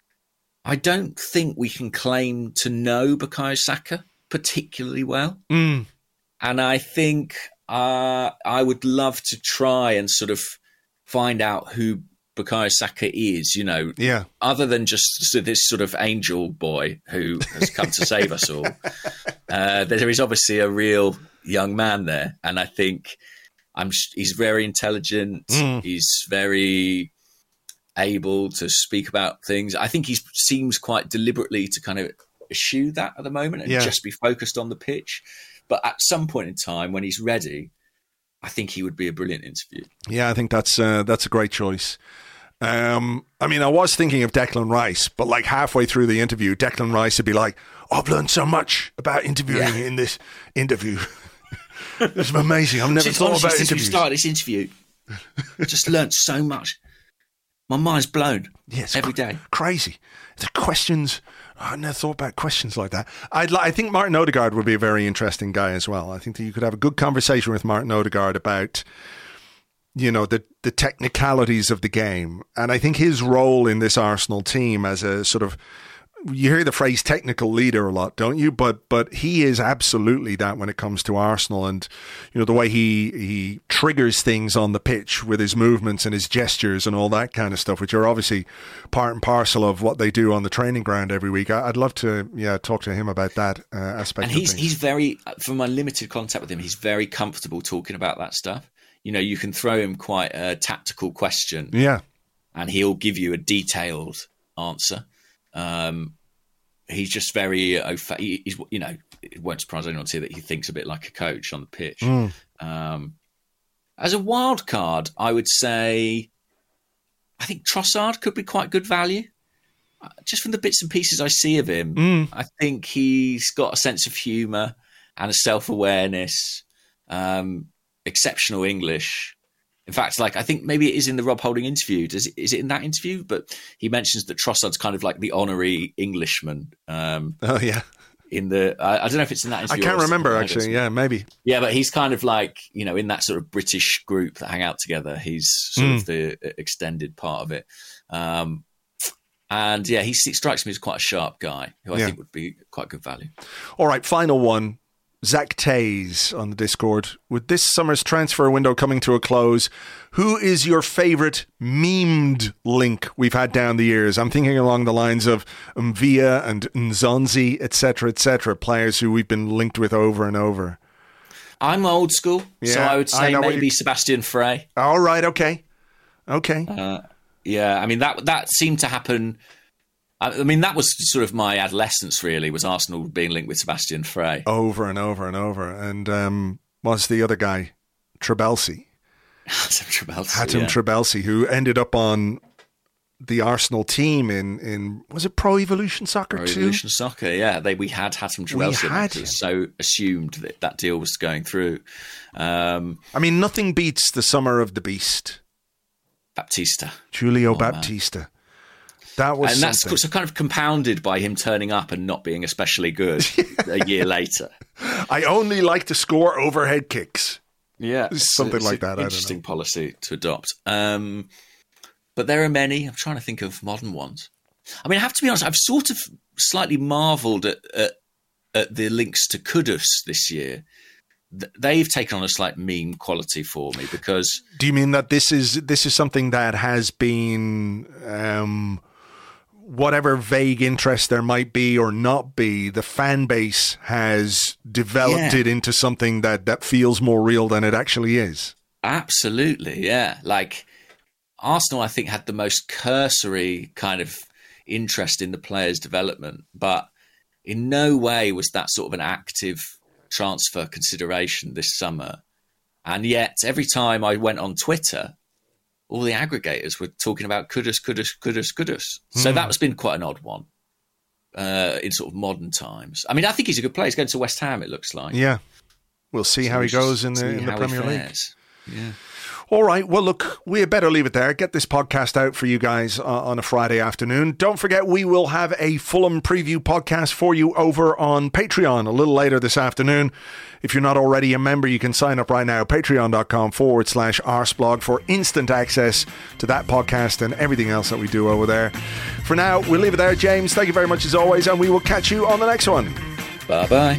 I don't think we can claim to know Bukayo Saka particularly well. Mm. And I think uh, I would love to try and sort of find out who Bukayo Saka is, you know, yeah. other than just this sort of angel boy who has come to save us all. Uh, there is obviously a real young man there. And I think I'm. he's very intelligent. Mm. He's very able to speak about things. I think he seems quite deliberately to kind of eschew that at the moment and yeah. just be focused on the pitch. But at some point in time when he's ready, I think he would be a brilliant interview. Yeah, I think that's uh, that's a great choice. Um, I mean, I was thinking of Declan Rice, but like halfway through the interview, Declan Rice would be like, oh, I've learned so much about interviewing yeah. in this interview. It's amazing. I've never Since thought honestly, about since interviews. we started this interview, I just learned so much. My mind's blown yeah, every cr- day. Crazy. The questions, oh, I never thought about questions like that. I'd li- I think Martin Odegaard would be a very interesting guy as well. I think that you could have a good conversation with Martin Odegaard about, you know, the, the technicalities of the game. And I think his role in this Arsenal team as a sort of, you hear the phrase technical leader a lot, don't you? But but he is absolutely that when it comes to Arsenal, and you know the way he he triggers things on the pitch with his movements and his gestures and all that kind of stuff, which are obviously part and parcel of what they do on the training ground every week. I'd love to yeah talk to him about that uh, aspect. And he's of things. he's very, from my limited contact with him, he's very comfortable talking about that stuff. You know, you can throw him quite a tactical question, yeah, and he'll give you a detailed answer. Um, he's just very, uh, he's, you know, it won't surprise anyone to see that he thinks a bit like a coach on the pitch. Mm. Um, as a wild card, I would say, I think Trossard could be quite good value. just from the bits and pieces I see of him, Mm. I think he's got a sense of humour and a self-awareness, um, exceptional English. In fact, like I think maybe it is in the Rob Holding interview. Does it, is it in that interview? But he mentions that Trossard's kind of like the honorary Englishman. Um, Oh, yeah. in the, I, I don't know if it's in that I interview. can't or it's- remember, I actually. don't- Yeah, maybe. Yeah, but he's kind of like, you know, in that sort of British group that hang out together. He's sort Mm. of the extended part of it. Um, and yeah, he, he strikes me as quite a sharp guy who I Yeah. think would be quite good value. All right, final one. Zach Tays on the Discord. With this summer's transfer window coming to a close, who is your favourite memed link we've had down the years? I'm thinking along the lines of Mvia and Nzonzi, et cetera, et cetera, players who we've been linked with over and over. I'm old school, so Yeah, I would I say know what maybe you- Sebastian Frey. All right, okay. Okay. Uh, yeah, I mean, that that seemed to happen. I, I mean, that was sort of my adolescence, really, was Arsenal being linked with Sebastian Frey. Over and over and over. And um, what's the other guy? Trabelsi. Hatem Trabelsi, Hatem yeah. Trabelsi, who ended up on the Arsenal team in, in was it Pro Evolution Soccer Pro too? Evolution Soccer, yeah. They, we had Hatem Trabelsi. We had It him. was so assumed that that deal was going through. Um, I mean, nothing beats the summer of the beast. Baptista. Julio Oh, man. Baptista. That was And that's something. so kind of compounded by him turning up and not being especially good a year later. I only like to score overhead kicks. Yeah, Something it's like an that, I don't Interesting know. policy to adopt. Um, but there are many. I'm trying to think of modern ones. I mean, I have to be honest. I've sort of slightly marvelled at, at, at the links to Kudus this year. Th- They've taken on a slight meme quality for me because Do you mean that this is this is something that has been um, whatever vague interest there might be or not be, the fan base has developed Yeah. it into something that, that feels more real than it actually is. absolutely, yeah. Like Arsenal, I think, had the most cursory kind of interest in the player's development, but in no way was that sort of an active transfer consideration this summer. And yet, every time I went on Twitter, all the aggregators were talking about Kudus, Kudus, Kudus, Kudus. So Hmm. that's been quite an odd one uh, in sort of modern times. I mean, I think he's a good player. He's going to West Ham, it looks like. Yeah. We'll see So how he we just goes in the, see in the how he Premier League. fares. Yeah. All right. Well, look, we had better leave it there. Get this podcast out for you guys uh, on a Friday afternoon. Don't forget, we will have a Fulham preview podcast for you over on Patreon a little later this afternoon. If you're not already a member, you can sign up right now, patreon.com forward slash arseblog for instant access to that podcast and everything else that we do over there. For now, we'll leave it there. James, thank you very much as always, and we will catch you on the next one. Bye-bye.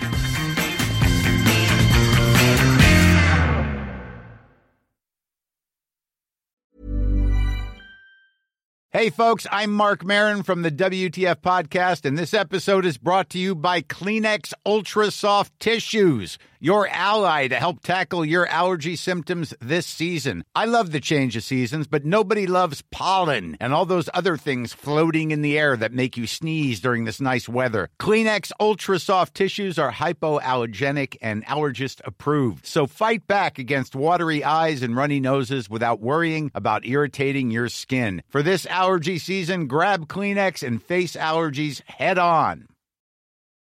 Hey, folks, I'm Mark Maron from the W T F Podcast, and this episode is brought to you by Kleenex Ultra Soft Tissues, your ally to help tackle your allergy symptoms this season. I love the change of seasons, but nobody loves pollen and all those other things floating in the air that make you sneeze during this nice weather. Kleenex Ultra Soft Tissues are hypoallergenic and allergist approved, so fight back against watery eyes and runny noses without worrying about irritating your skin. For this allergy season, grab Kleenex and face allergies head on.